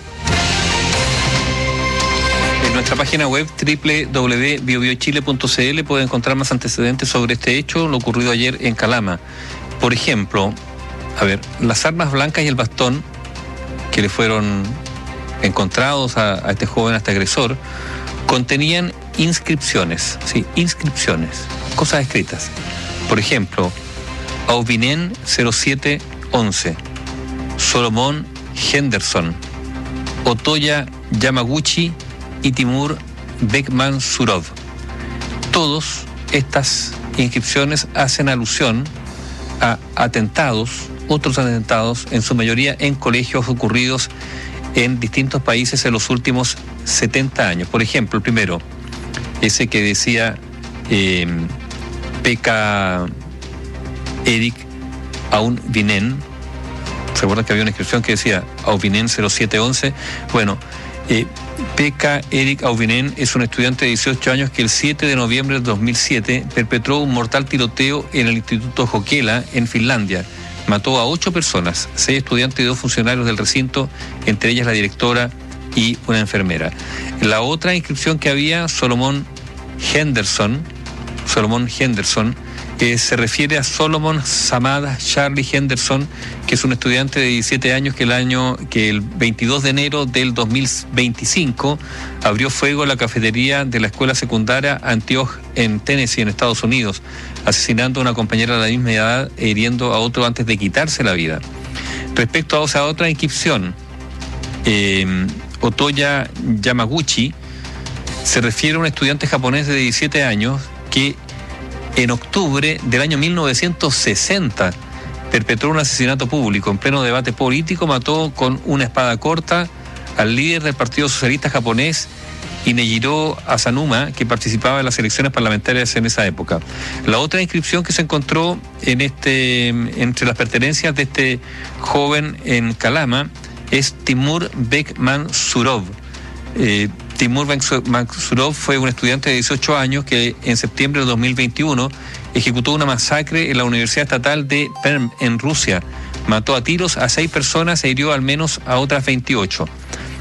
En nuestra página web doble u doble u doble u punto bio bio chile punto c l puede encontrar más antecedentes sobre este hecho, lo ocurrido ayer en Calama. Por ejemplo, a ver, las armas blancas y el bastón que le fueron encontrados a, a este joven, a este agresor, contenían inscripciones, sí, inscripciones, cosas escritas. Por ejemplo, Auvinen cero siete once, Solomon Henderson, Otoya Yamaguchi y Timur Bekmansurov. Todas estas inscripciones hacen alusión a atentados, otros atentados, en su mayoría en colegios ocurridos en distintos países en los últimos setenta años. Por ejemplo, el primero, ese que decía eh, Pekka Erik Auvinen. ¿Se acuerdan que había una inscripción que decía Auvinen cero siete once? Bueno, eh, Pekka Erik Auvinen es un estudiante de dieciocho años que el siete de noviembre de dos mil siete perpetró un mortal tiroteo en el Instituto Jokela en Finlandia. Mató a ocho personas, seis estudiantes y dos funcionarios del recinto, entre ellas la directora y una enfermera. La otra inscripción que había, Solomon Henderson, Solomon Henderson, que se refiere a Solomon Samad Charlie Henderson, que es un estudiante de diecisiete años que el año que el veintidós de enero del dos mil veinticinco abrió fuego a la cafetería de la escuela secundaria Antioch en Tennessee, en Estados Unidos, asesinando a una compañera de la misma edad e hiriendo a otro antes de quitarse la vida. Respecto a esa otra inscripción, eh, Otoya Yamaguchi se refiere a un estudiante japonés de diecisiete años que en octubre del año mil novecientos sesenta perpetró un asesinato público. En pleno debate político mató con una espada corta al líder del Partido Socialista japonés, Inejiro Asanuma, que participaba en las elecciones parlamentarias en esa época. La otra inscripción que se encontró en este, entre las pertenencias de este joven en Calama es Timur Bekmansurov. Eh, Timur Bekmansurov fue un estudiante de dieciocho años que en septiembre de dos mil veintiuno ejecutó una masacre en la Universidad Estatal de Perm, en Rusia. Mató a tiros a seis personas e hirió al menos a otras veintiocho.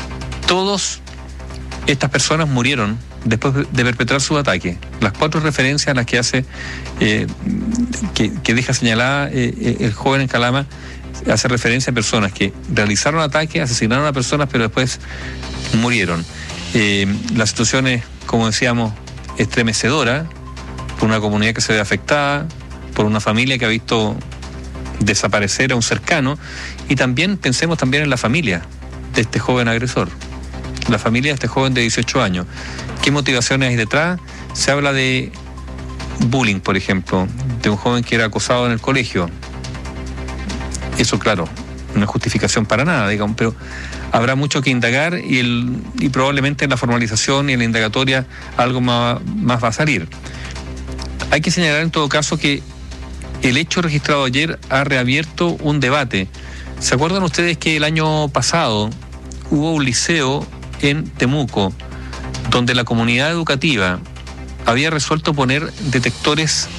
Todas estas personas murieron después de perpetrar su ataque. Las cuatro referencias a las que hace, eh, que, que deja señalada eh, el joven en Calama, hace referencia a personas que realizaron ataques, asesinaron a personas, pero después murieron. Eh, la situación es, como decíamos, estremecedora, por una comunidad que se ve afectada, por una familia que ha visto desaparecer a un cercano, y también pensemos también en la familia de este joven agresor, la familia de este joven de dieciocho años. ¿Qué motivaciones hay detrás? Se habla de bullying, por ejemplo, de un joven que era acosado en el colegio. Eso, claro, no es justificación para nada, digamos, pero habrá mucho que indagar y, el, y probablemente en la formalización y en la indagatoria algo más, más va a salir. Hay que señalar en todo caso que el hecho registrado ayer ha reabierto un debate. ¿Se acuerdan ustedes que el año pasado hubo un liceo en Temuco donde la comunidad educativa había resuelto poner detectores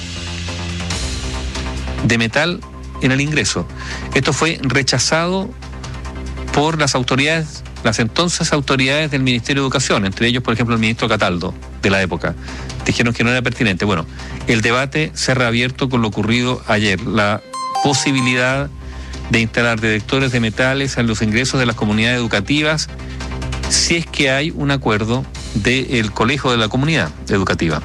de metal en el ingreso? Esto fue rechazado por las autoridades, las entonces autoridades del Ministerio de Educación, entre ellos, por ejemplo, el ministro Cataldo de la época. Dijeron que no era pertinente. Bueno, el debate se ha reabierto con lo ocurrido ayer. La posibilidad de instalar detectores de metales en los ingresos de las comunidades educativas, si es que hay un acuerdo del colegio de la comunidad educativa.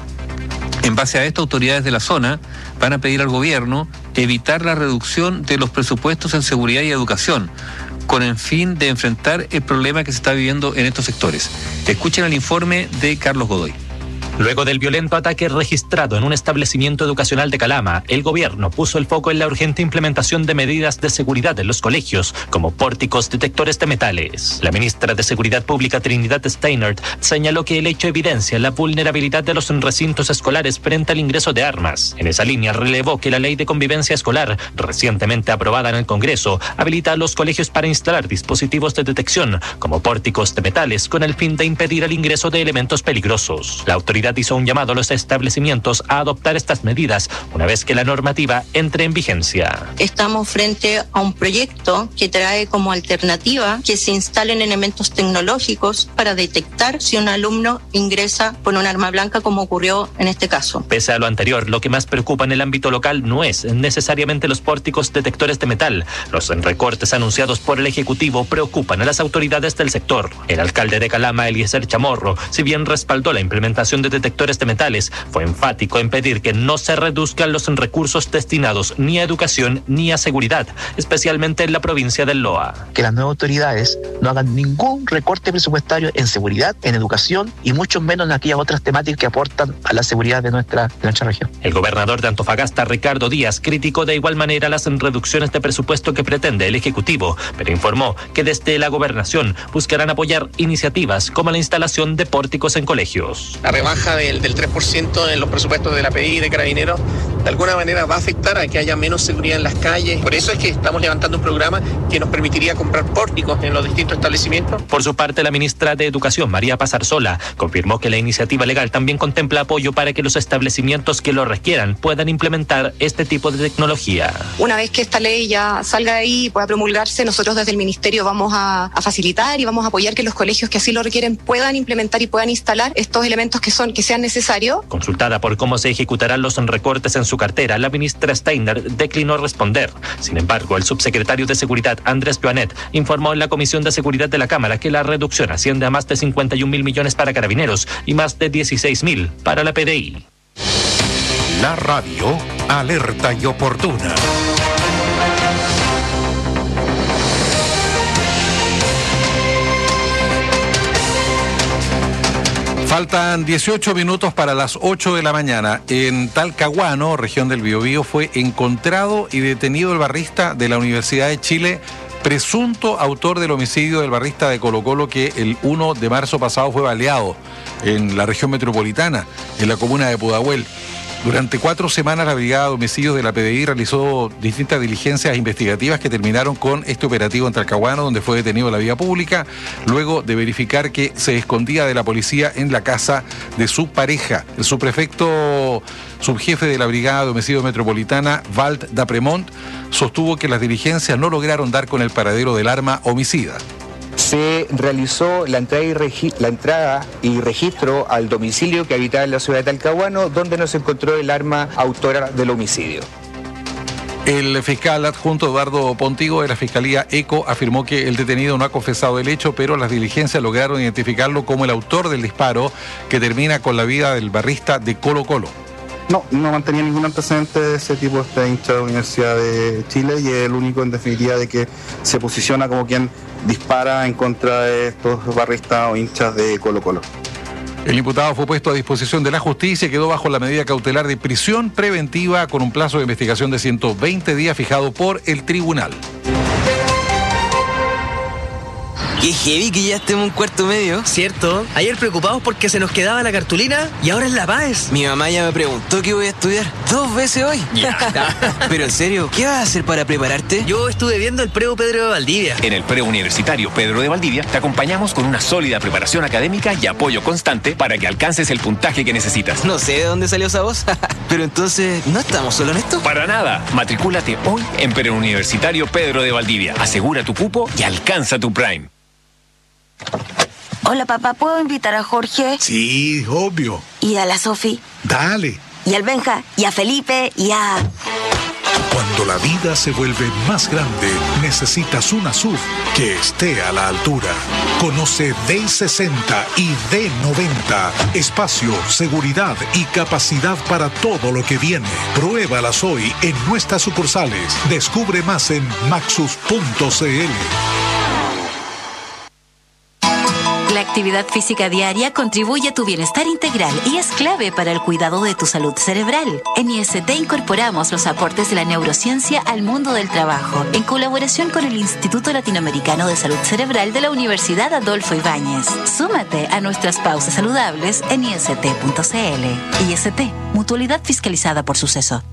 En base a esto, autoridades de la zona van a pedir al gobierno evitar la reducción de los presupuestos en seguridad y educación, con el fin de enfrentar el problema que se está viviendo en estos sectores. Escuchen el informe de Carlos Godoy. Luego del violento ataque registrado en un establecimiento educacional de Calama, el gobierno puso el foco en la urgente implementación de medidas de seguridad en los colegios, como pórticos detectores de metales. La ministra de Seguridad Pública, Trinidad Steinert, señaló que el hecho evidencia la vulnerabilidad de los recintos escolares frente al ingreso de armas. En esa línea relevó que la Ley de Convivencia Escolar, recientemente aprobada en el Congreso, habilita a los colegios para instalar dispositivos de detección, como pórticos de metales, con el fin de impedir el ingreso de elementos peligrosos. La autoridad hizo un llamado a los establecimientos a adoptar estas medidas una vez que la normativa entre en vigencia. Estamos frente a un proyecto que trae como alternativa que se instalen elementos tecnológicos para detectar si un alumno ingresa con un arma blanca, como ocurrió en este caso. Pese a lo anterior, lo que más preocupa en el ámbito local no es necesariamente los pórticos detectores de metal. Los recortes anunciados por el Ejecutivo preocupan a las autoridades del sector. El alcalde de Calama, Eliezer Chamorro, si bien respaldó la implementación de detectores de metales, fue enfático en pedir que no se reduzcan los recursos destinados ni a educación ni a seguridad, especialmente en la provincia del Loa. Que las nuevas autoridades no hagan ningún recorte presupuestario en seguridad, en educación y mucho menos en aquellas otras temáticas que aportan a la seguridad de nuestra, de nuestra región. El gobernador de Antofagasta, Ricardo Díaz, criticó de igual manera las reducciones de presupuesto que pretende el Ejecutivo, pero informó que desde la gobernación buscarán apoyar iniciativas como la instalación de pórticos en colegios. La rebaja Del, del tres por ciento en los presupuestos de la P I y de Carabineros de alguna manera va a afectar a que haya menos seguridad en las calles. Por eso es que estamos levantando un programa que nos permitiría comprar pórticos en los distintos establecimientos. Por su parte, la ministra de Educación, María Pasarzola, confirmó que la iniciativa legal también contempla apoyo para que los establecimientos que lo requieran puedan implementar este tipo de tecnología. Una vez que esta ley ya salga de ahí y pueda promulgarse, nosotros desde el Ministerio vamos a, a facilitar y vamos a apoyar que los colegios que así lo requieren puedan implementar y puedan instalar estos elementos que son que sean necesarios. Consultada por cómo se ejecutarán los recortes en su cartera, la ministra Steiner declinó responder. Sin embargo, el subsecretario de Seguridad, Andrés Joanet, informó en la Comisión de Seguridad de la Cámara que la reducción asciende a más de cincuenta y un mil millones para Carabineros y más de dieciséis mil para la P D I. La radio, alerta y oportuna. Faltan dieciocho minutos para las ocho de la mañana. En Talcahuano, región del Biobío, fue encontrado y detenido el barrista de la Universidad de Chile, presunto autor del homicidio del barrista de Colo Colo que el primero de marzo pasado fue baleado en la región metropolitana, en la comuna de Pudahuel. Durante cuatro semanas la Brigada de Homicidios de la P D I realizó distintas diligencias investigativas que terminaron con este operativo en Talcahuano, donde fue detenido en la vía pública, luego de verificar que se escondía de la policía en la casa de su pareja. El subprefecto subjefe de la Brigada de Homicidios Metropolitana, Walt Dapremont, sostuvo que las diligencias no lograron dar con el paradero del arma homicida. Se realizó la entrada, y regi- la entrada y registro al domicilio que habitaba en la ciudad de Talcahuano, donde no se encontró el arma autora del homicidio. El fiscal adjunto Eduardo Pontigo de la Fiscalía ECO afirmó que el detenido no ha confesado el hecho, pero las diligencias lograron identificarlo como el autor del disparo que termina con la vida del barrista de Colo Colo. No, no mantenía ningún antecedente de ese tipo, este hincha de la Universidad de Chile, y es el único en definitiva de que se posiciona como quien dispara en contra de estos barristas o hinchas de Colo Colo. El imputado fue puesto a disposición de la justicia y quedó bajo la medida cautelar de prisión preventiva con un plazo de investigación de ciento veinte días fijado por el tribunal. Qué heavy que ya estemos en cuarto medio. Cierto. Ayer preocupados porque se nos quedaba la cartulina y ahora es la Páez. Mi mamá ya me preguntó qué voy a estudiar dos veces hoy. Yeah. Pero en serio, ¿qué vas a hacer para prepararte? Yo estuve viendo el Preu Pedro de Valdivia. En el Preuniversitario Pedro de Valdivia te acompañamos con una sólida preparación académica y apoyo constante para que alcances el puntaje que necesitas. No sé de dónde salió esa voz, pero entonces, ¿no estamos solo en esto? Para nada. Matricúlate hoy en Preuniversitario Pedro de Valdivia. Asegura tu cupo y alcanza tu Prime. Hola, papá, ¿puedo invitar a Jorge? Sí, obvio. ¿Y a la Sofi? Dale. ¿Y al Benja? ¿Y a Felipe? ¿Y a...? Cuando la vida se vuelve más grande, necesitas una S U V que esté a la altura. Conoce D sesenta y D noventa. Espacio, seguridad y capacidad para todo lo que viene. Pruébalas hoy en nuestras sucursales. Descubre más en maxus punto c l. La actividad física diaria contribuye a tu bienestar integral y es clave para el cuidado de tu salud cerebral. En I S T incorporamos los aportes de la neurociencia al mundo del trabajo, en colaboración con el Instituto Latinoamericano de Salud Cerebral de la Universidad Adolfo Ibáñez. Súmate a nuestras pausas saludables en i s t punto c l. I S T, mutualidad fiscalizada por Suceso.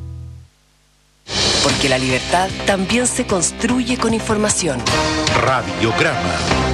Porque la libertad también se construye con información. Radiograma.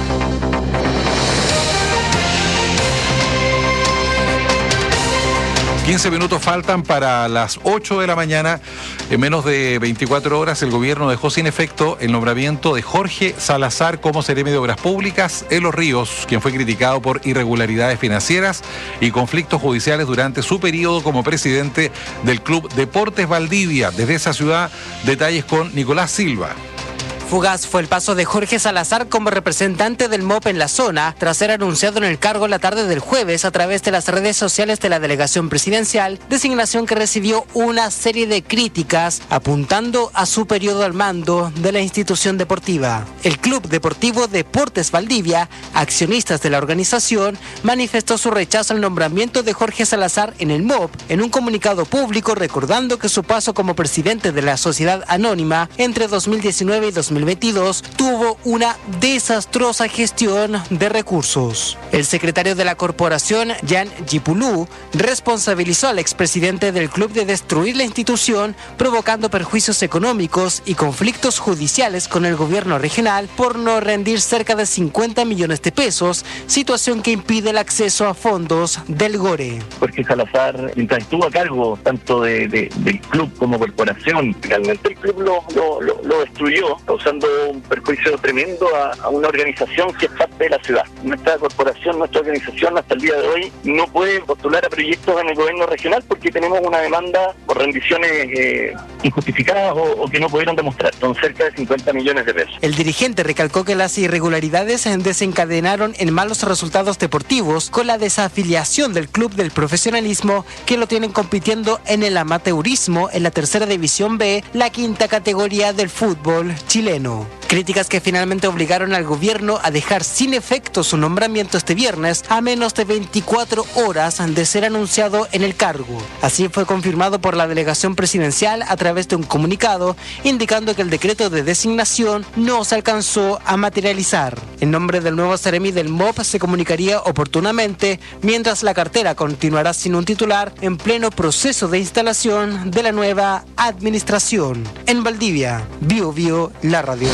quince minutos faltan para las ocho de la mañana. En menos de veinticuatro horas, el gobierno dejó sin efecto el nombramiento de Jorge Salazar como seremi de Obras Públicas en Los Ríos, quien fue criticado por irregularidades financieras y conflictos judiciales durante su periodo como presidente del Club Deportes Valdivia. Desde esa ciudad, detalles con Nicolás Silva. Fugaz fue el paso de Jorge Salazar como representante del M O P en la zona, tras ser anunciado en el cargo la tarde del jueves a través de las redes sociales de la delegación presidencial, designación que recibió una serie de críticas apuntando a su periodo al mando de la institución deportiva. El Club Deportivo Deportes Valdivia, accionistas de la organización, manifestó su rechazo al nombramiento de Jorge Salazar en el M O P en un comunicado público, recordando que su paso como presidente de la sociedad anónima entre dos mil diecinueve y dos mil veintidós tuvo una desastrosa gestión de recursos. El secretario de la corporación, Jan Gipulú, responsabilizó al expresidente del club de destruir la institución, provocando perjuicios económicos y conflictos judiciales con el gobierno regional por no rendir cerca de cincuenta millones de pesos, situación que impide el acceso a fondos del GORE. Jorge Salazar, mientras estuvo a cargo tanto de, de, del club como corporación, realmente el club lo, lo, lo, lo destruyó, causando un perjuicio tremendo a, a una organización que es parte de la ciudad. Nuestra corporación, nuestra organización hasta el día de hoy no puede postular a proyectos en el gobierno regional porque tenemos una demanda por rendiciones eh, injustificadas o, o que no pudieron demostrar. Son cerca de cincuenta millones de pesos. El dirigente recalcó que las irregularidades desencadenaron en malos resultados deportivos con la desafiliación del club del profesionalismo, que lo tienen compitiendo en el amateurismo en la tercera división B, la quinta categoría del fútbol chileno. Críticas que finalmente obligaron al gobierno a dejar sin efecto su nombramiento este viernes a menos de veinticuatro horas de ser anunciado en el cargo. Así fue confirmado por la delegación presidencial a través de un comunicado indicando que el decreto de designación no se alcanzó a materializar. El nombre del nuevo seremi del M O P se comunicaría oportunamente, mientras la cartera continuará sin un titular en pleno proceso de instalación de la nueva administración. En Valdivia, Bio Bio, la radio.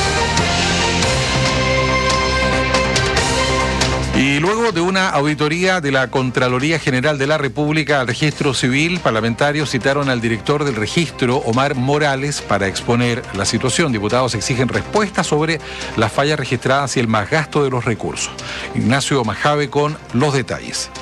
Y luego de una auditoría de la Contraloría General de la República al registro civil, parlamentarios citaron al director del registro, Omar Morales, para exponer la situación. Diputados exigen respuestas sobre las fallas registradas y el más gasto de los recursos. Ignacio Majave con los detalles.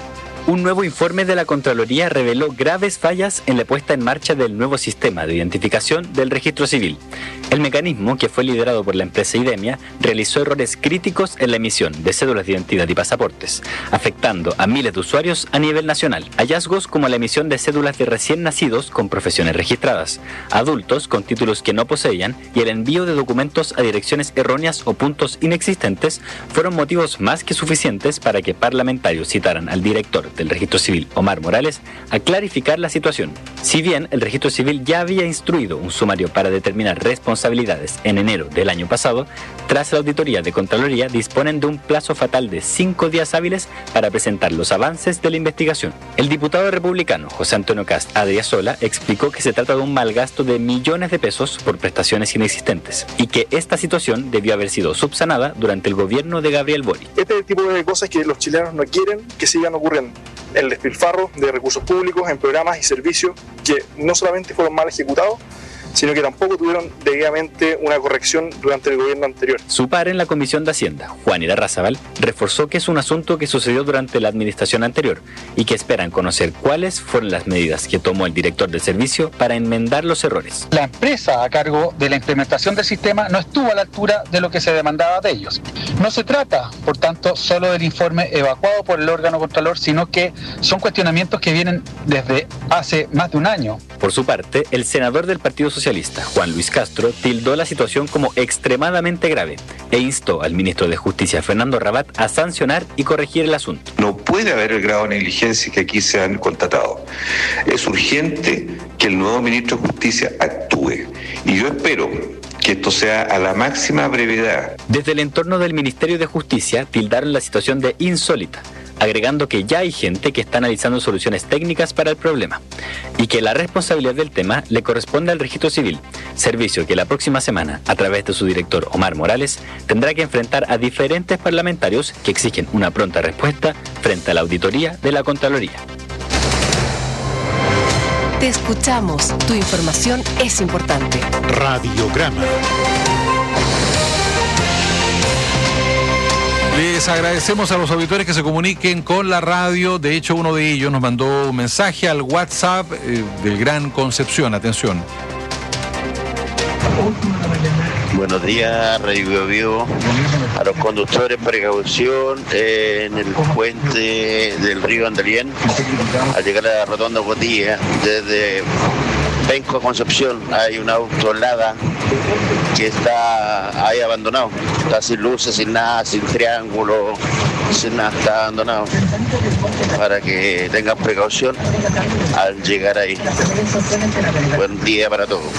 Un nuevo informe de la Contraloría reveló graves fallas en la puesta en marcha del nuevo sistema de identificación del registro civil. El mecanismo, que fue liderado por la empresa IDEMIA, realizó errores críticos en la emisión de cédulas de identidad y pasaportes, afectando a miles de usuarios a nivel nacional. Hallazgos como la emisión de cédulas de recién nacidos con profesiones registradas, adultos con títulos que no poseían y el envío de documentos a direcciones erróneas o puntos inexistentes fueron motivos más que suficientes para que parlamentarios citaran al director del Registro Civil, Omar Morales, a clarificar la situación. Si bien el Registro Civil ya había instruido un sumario para determinar responsabilidades en enero del año pasado, tras la auditoría de Contraloría disponen de un plazo fatal de cinco días hábiles para presentar los avances de la investigación. El diputado republicano José Antonio Cast Adriasola explicó que se trata de un malgasto de millones de pesos por prestaciones inexistentes y que esta situación debió haber sido subsanada durante el gobierno de Gabriel Boric. Este es el tipo de cosas que los chilenos no quieren que sigan ocurriendo. El despilfarro de recursos públicos en programas y servicios que no solamente fueron mal ejecutados, sino que tampoco tuvieron debidamente una corrección durante el gobierno anterior. Su par en la Comisión de Hacienda, Juan Irarrázaval, reforzó que es un asunto que sucedió durante la administración anterior y que esperan conocer cuáles fueron las medidas que tomó el director del servicio para enmendar los errores. La empresa a cargo de la implementación del sistema no estuvo a la altura de lo que se demandaba de ellos. No se trata, por tanto, solo del informe evacuado por el órgano contralor, sino que son cuestionamientos que vienen desde hace más de un año. Por su parte, el senador del Partido Socialista, Juan Luis Castro, tildó la situación como extremadamente grave e instó al ministro de Justicia, Fernando Rabat, a sancionar y corregir el asunto. No puede haber el grado de negligencia que aquí se han constatado. Es urgente que el nuevo ministro de Justicia actúe y yo espero que esto sea a la máxima brevedad. Desde el entorno del Ministerio de Justicia tildaron la situación de insólita, agregando que ya hay gente que está analizando soluciones técnicas para el problema y que la responsabilidad del tema le corresponde al Registro Civil, servicio que la próxima semana, a través de su director Omar Morales, tendrá que enfrentar a diferentes parlamentarios que exigen una pronta respuesta frente a la auditoría de la Contraloría. Te escuchamos, tu información es importante. Radiograma. Les agradecemos a los auditores que se comuniquen con la radio. De hecho, uno de ellos nos mandó un mensaje al WhatsApp eh, del Gran Concepción. Atención. Buenos días, Radio Bio Bio. A los conductores, precaución eh, en el puente del río Andalién. Al llegar a la rotonda Botilla, desde Penco a Concepción, hay un auto Lada que está ahí abandonado. Está sin luces, sin nada, sin triángulo, sin nada, está abandonado. Para que tengan precaución al llegar ahí. Buen día para todos.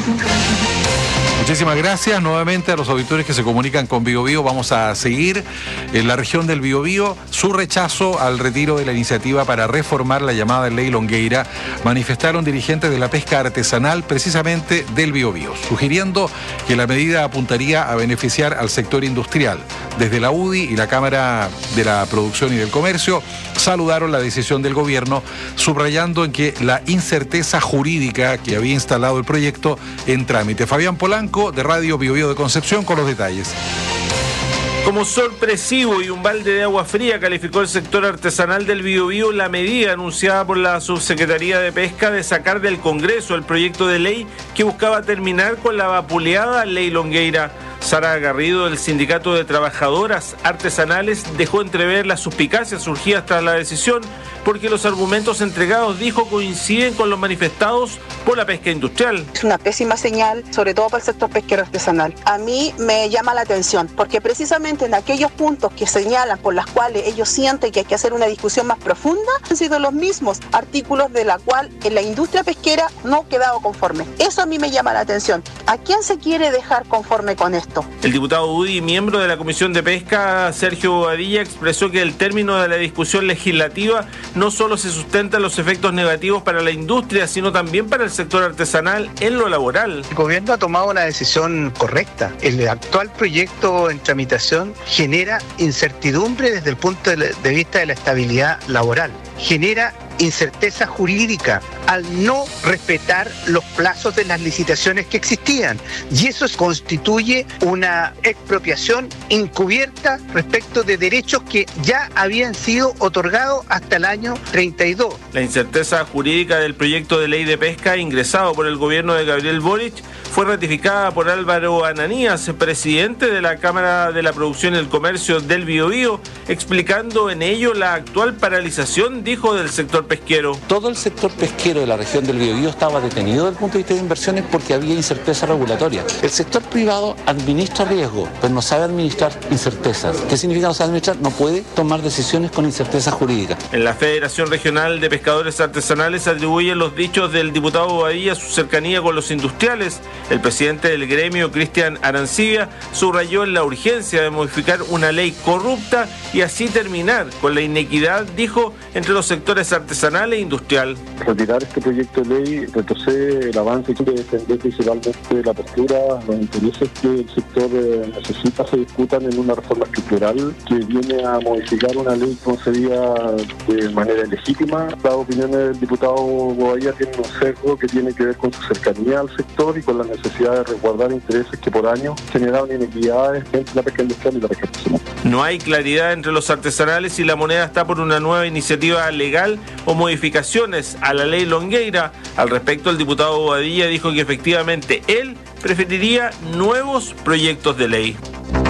Muchísimas gracias nuevamente a los auditores que se comunican con Bio Bio. Vamos a seguir en la región del Biobío su rechazo al retiro de la iniciativa para reformar la llamada Ley Longueira. Manifestaron dirigentes de la pesca artesanal precisamente del Biobío, sugiriendo que la medida apuntaría a beneficiar al sector industrial. Desde la U D I y la Cámara de la Producción y del Comercio saludaron la decisión del gobierno, subrayando en que la incerteza jurídica que había instalado el proyecto en trámite. Fabián Polanco, de Radio Bio Bio de Concepción, con los detalles. Como sorpresivo y un balde de agua fría calificó el sector artesanal del Biobío la medida anunciada por la Subsecretaría de Pesca de sacar del Congreso el proyecto de ley que buscaba terminar con la vapuleada Ley Longueira. Sara Garrido, del Sindicato de Trabajadoras Artesanales, dejó entrever las suspicacias surgidas tras la decisión porque los argumentos entregados, dijo, coinciden con los manifestados por la pesca industrial. Es una pésima señal, sobre todo para el sector pesquero artesanal. A mí me llama la atención porque precisamente en aquellos puntos que señalan por las cuales ellos sienten que hay que hacer una discusión más profunda han sido los mismos artículos de la cual en la industria pesquera no ha quedado conforme. Eso a mí me llama la atención. ¿A quién se quiere dejar conforme con esto? El diputado U D I y miembro de la Comisión de Pesca, Sergio Bobadilla, expresó que el término de la discusión legislativa no solo se sustenta en los efectos negativos para la industria, sino también para el sector artesanal en lo laboral. El gobierno ha tomado una decisión correcta. El actual proyecto en tramitación genera incertidumbre desde el punto de vista de la estabilidad laboral. Genera incerteza jurídica al no respetar los plazos de las licitaciones que existían. Y eso constituye una expropiación encubierta respecto de derechos que ya habían sido otorgados hasta el año treinta y dos. La incerteza jurídica del proyecto de ley de pesca ingresado por el gobierno de Gabriel Boric fue ratificada por Álvaro Ananías, presidente de la Cámara de la Producción y el Comercio del Biobío, explicando en ello la actual paralización, dijo, del sector pesquero. Todo el sector pesquero de la región del Biobío estaba detenido desde el punto de vista de inversiones porque había incerteza regulatoria. El sector privado administra riesgo, pero no sabe administrar incertezas. ¿Qué significa no sabe administrar? No puede tomar decisiones con incerteza jurídica. En la Federación Regional de Pescadores Artesanales atribuyen los dichos del diputado Bobadilla a su cercanía con los industriales. El presidente del gremio, Cristian Arancibia, subrayó la urgencia de modificar una ley corrupta y así terminar con la inequidad, dijo, entre los sectores artesanal e industrial. Retirar este proyecto de ley retrocede el avance que defender principalmente la postura, los intereses que el sector eh, necesita se discutan en una reforma estructural que viene a modificar una ley concedida de manera ilegítima. Las opiniones del diputado Bobadilla tienen un sesgo que tiene que ver con su cercanía al sector y con la necesidad de resguardar intereses que por años generaron inequidades entre la pesca industrial y la pesca artesanal. No hay claridad entre los artesanales y la moneda está por una nueva iniciativa legal o modificaciones a la ley Longueira. Al respecto, el diputado Bobadilla dijo que efectivamente él preferiría nuevos proyectos de ley.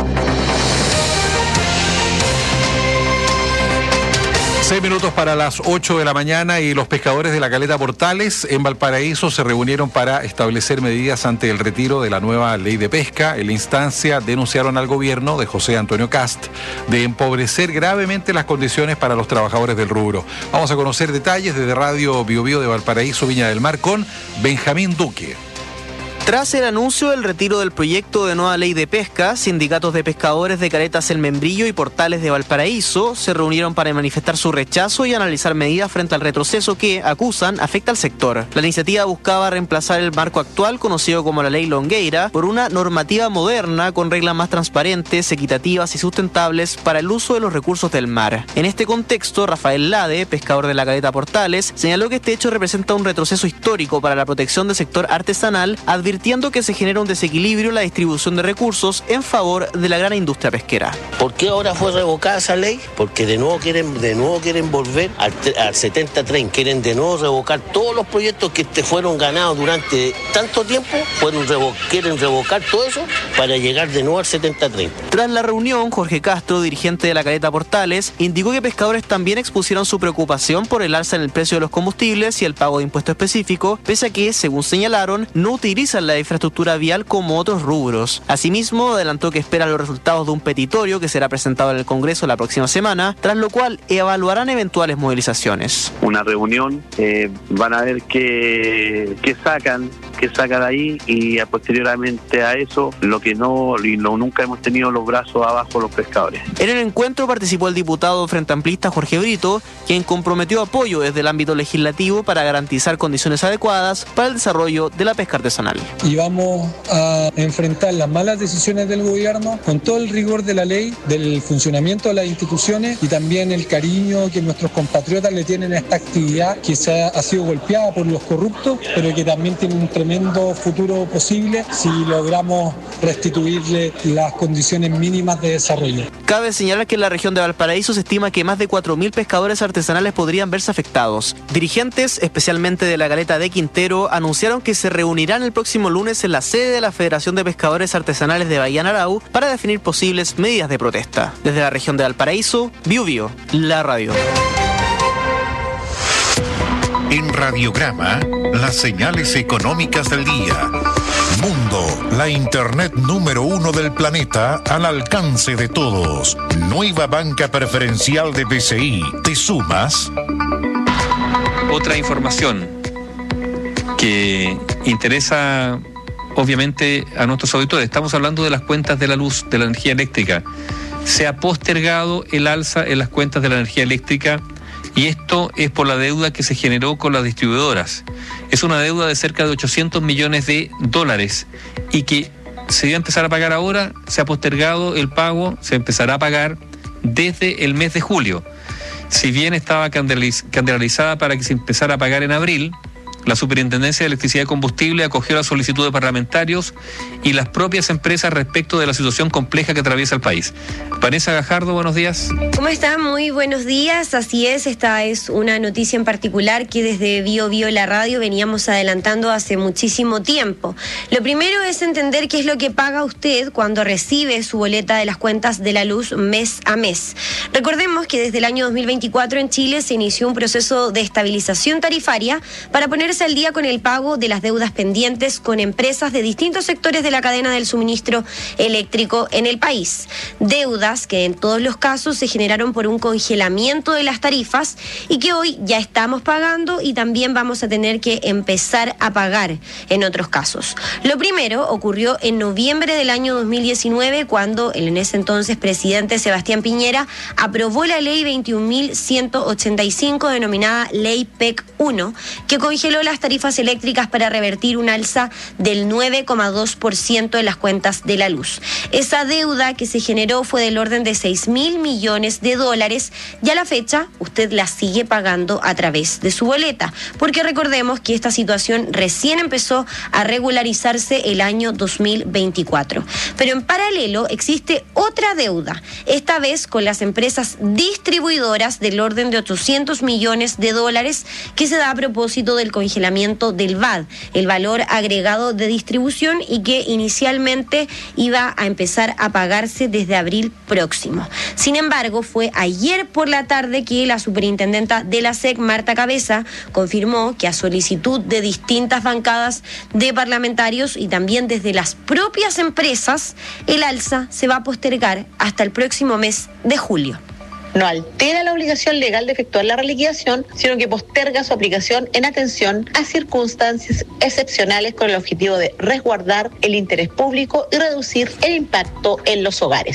Seis minutos para las ocho de la mañana y los pescadores de la Caleta Portales en Valparaíso se reunieron para establecer medidas ante el retiro de la nueva ley de pesca. En la instancia denunciaron al gobierno de José Antonio Cast de empobrecer gravemente las condiciones para los trabajadores del rubro. Vamos a conocer detalles desde Radio Biobío de Valparaíso, Viña del Mar, con Benjamín Duque. Tras el anuncio del retiro del proyecto de nueva ley de pesca, sindicatos de pescadores de Caretas El Membrillo y Portales de Valparaíso se reunieron para manifestar su rechazo y analizar medidas frente al retroceso que, acusan, afecta al sector. La iniciativa buscaba reemplazar el marco actual, conocido como la ley Longueira, por una normativa moderna con reglas más transparentes, equitativas y sustentables para el uso de los recursos del mar. En este contexto, Rafael Lade, pescador de la Caleta Portales, señaló que este hecho representa un retroceso histórico para la protección del sector artesanal, advirtiendo que se genera un desequilibrio en la distribución de recursos en favor de la gran industria pesquera. ¿Por qué ahora fue revocada esa ley? Porque de nuevo quieren, de nuevo quieren volver al, al setenta treinta, quieren de nuevo revocar todos los proyectos que te fueron ganados durante tanto tiempo, fueron revo, quieren revocar todo eso para llegar de nuevo al setenta treinta. Tras la reunión, Jorge Castro, dirigente de la Caleta Portales, indicó que pescadores también expusieron su preocupación por el alza en el precio de los combustibles y el pago de impuesto específico, pese a que, según señalaron, no utilizan la infraestructura vial como otros rubros. Asimismo, adelantó que esperan los resultados de un petitorio que será presentado en el Congreso la próxima semana, tras lo cual evaluarán eventuales movilizaciones. Una reunión, eh, van a ver qué, qué sacan, qué sacan ahí y posteriormente a eso, lo que no, y lo, nunca hemos tenido los brazos abajo los pescadores. En el encuentro participó el diputado Frente Amplista Jorge Brito, quien comprometió apoyo desde el ámbito legislativo para garantizar condiciones adecuadas para el desarrollo de la pesca artesanal. Y vamos a enfrentar las malas decisiones del gobierno con todo el rigor de la ley, del funcionamiento de las instituciones y también el cariño que nuestros compatriotas le tienen a esta actividad que se ha, ha sido golpeada por los corruptos, pero que también tiene un tremendo futuro posible si logramos restituirle las condiciones mínimas de desarrollo. Cabe señalar que en la región de Valparaíso se estima que más de cuatro mil pescadores artesanales podrían verse afectados. Dirigentes, especialmente de la Caleta de Quintero, anunciaron que se reunirán el próximo lunes en la sede de la Federación de Pescadores Artesanales de Bahía Narau para definir posibles medidas de protesta. Desde la región de Valparaíso, Biobío, la radio. En Radiograma, las señales económicas del día. Mundo, la internet número uno del planeta al alcance de todos. Nueva banca preferencial de B C I. ¿Te sumas? Otra información que interesa obviamente a nuestros auditores. Estamos hablando de las cuentas de la luz, de la energía eléctrica. Se ha postergado el alza en las cuentas de la energía eléctrica y esto es por la deuda que se generó con las distribuidoras. Es una deuda de cerca de ochocientos millones de dólares y que se iba a empezar a pagar ahora, se ha postergado el pago, se empezará a pagar desde el mes de julio. Si bien estaba calendarizada para que se empezara a pagar en abril, La Superintendencia de Electricidad y Combustible acogió la solicitud de parlamentarios y las propias empresas respecto de la situación compleja que atraviesa el país. Vanessa Gajardo, buenos días. ¿Cómo están? Muy buenos días. Así es, esta es una noticia en particular que desde Bio Bio la radio veníamos adelantando hace muchísimo tiempo. Lo primero es entender qué es lo que paga usted cuando recibe su boleta de las cuentas de la luz mes a mes. Recordemos que desde el año dos mil veinticuatro en Chile se inició un proceso de estabilización tarifaria para ponerse al día con el pago de las deudas pendientes con empresas de distintos sectores de la cadena del suministro eléctrico en el país. Deudas que en todos los casos se generaron por un congelamiento de las tarifas y que hoy ya estamos pagando y también vamos a tener que empezar a pagar en otros casos. Lo primero ocurrió en noviembre del año dos mil diecinueve cuando el en ese entonces presidente Sebastián Piñera aprobó la ley veintiún mil ciento ochenta y cinco denominada Ley P E C uno que congeló las tarifas eléctricas para revertir un alza del nueve coma dos por ciento en las cuentas de la luz. Esa deuda que se generó fue del orden de seis mil millones de dólares y a la fecha usted la sigue pagando a través de su boleta, porque recordemos que esta situación recién empezó a regularizarse el año dos mil veinticuatro. Pero en paralelo existe otra deuda, esta vez con las empresas distribuidoras del orden de ochocientos millones de dólares que se da a propósito del congelamiento del V A D, el valor agregado de distribución, y que inicialmente iba a empezar a pagarse desde abril próximo. Sin embargo, fue ayer por la tarde que la superintendenta de la S E C, Marta Cabeza, confirmó que a solicitud de distintas bancadas de parlamentarios y también desde las propias empresas, el alza se va a postergar hasta el próximo mes de julio. No altera la obligación legal de efectuar la reliquidación, sino que posterga su aplicación en atención a circunstancias excepcionales con el objetivo de resguardar el interés público y reducir el impacto en los hogares.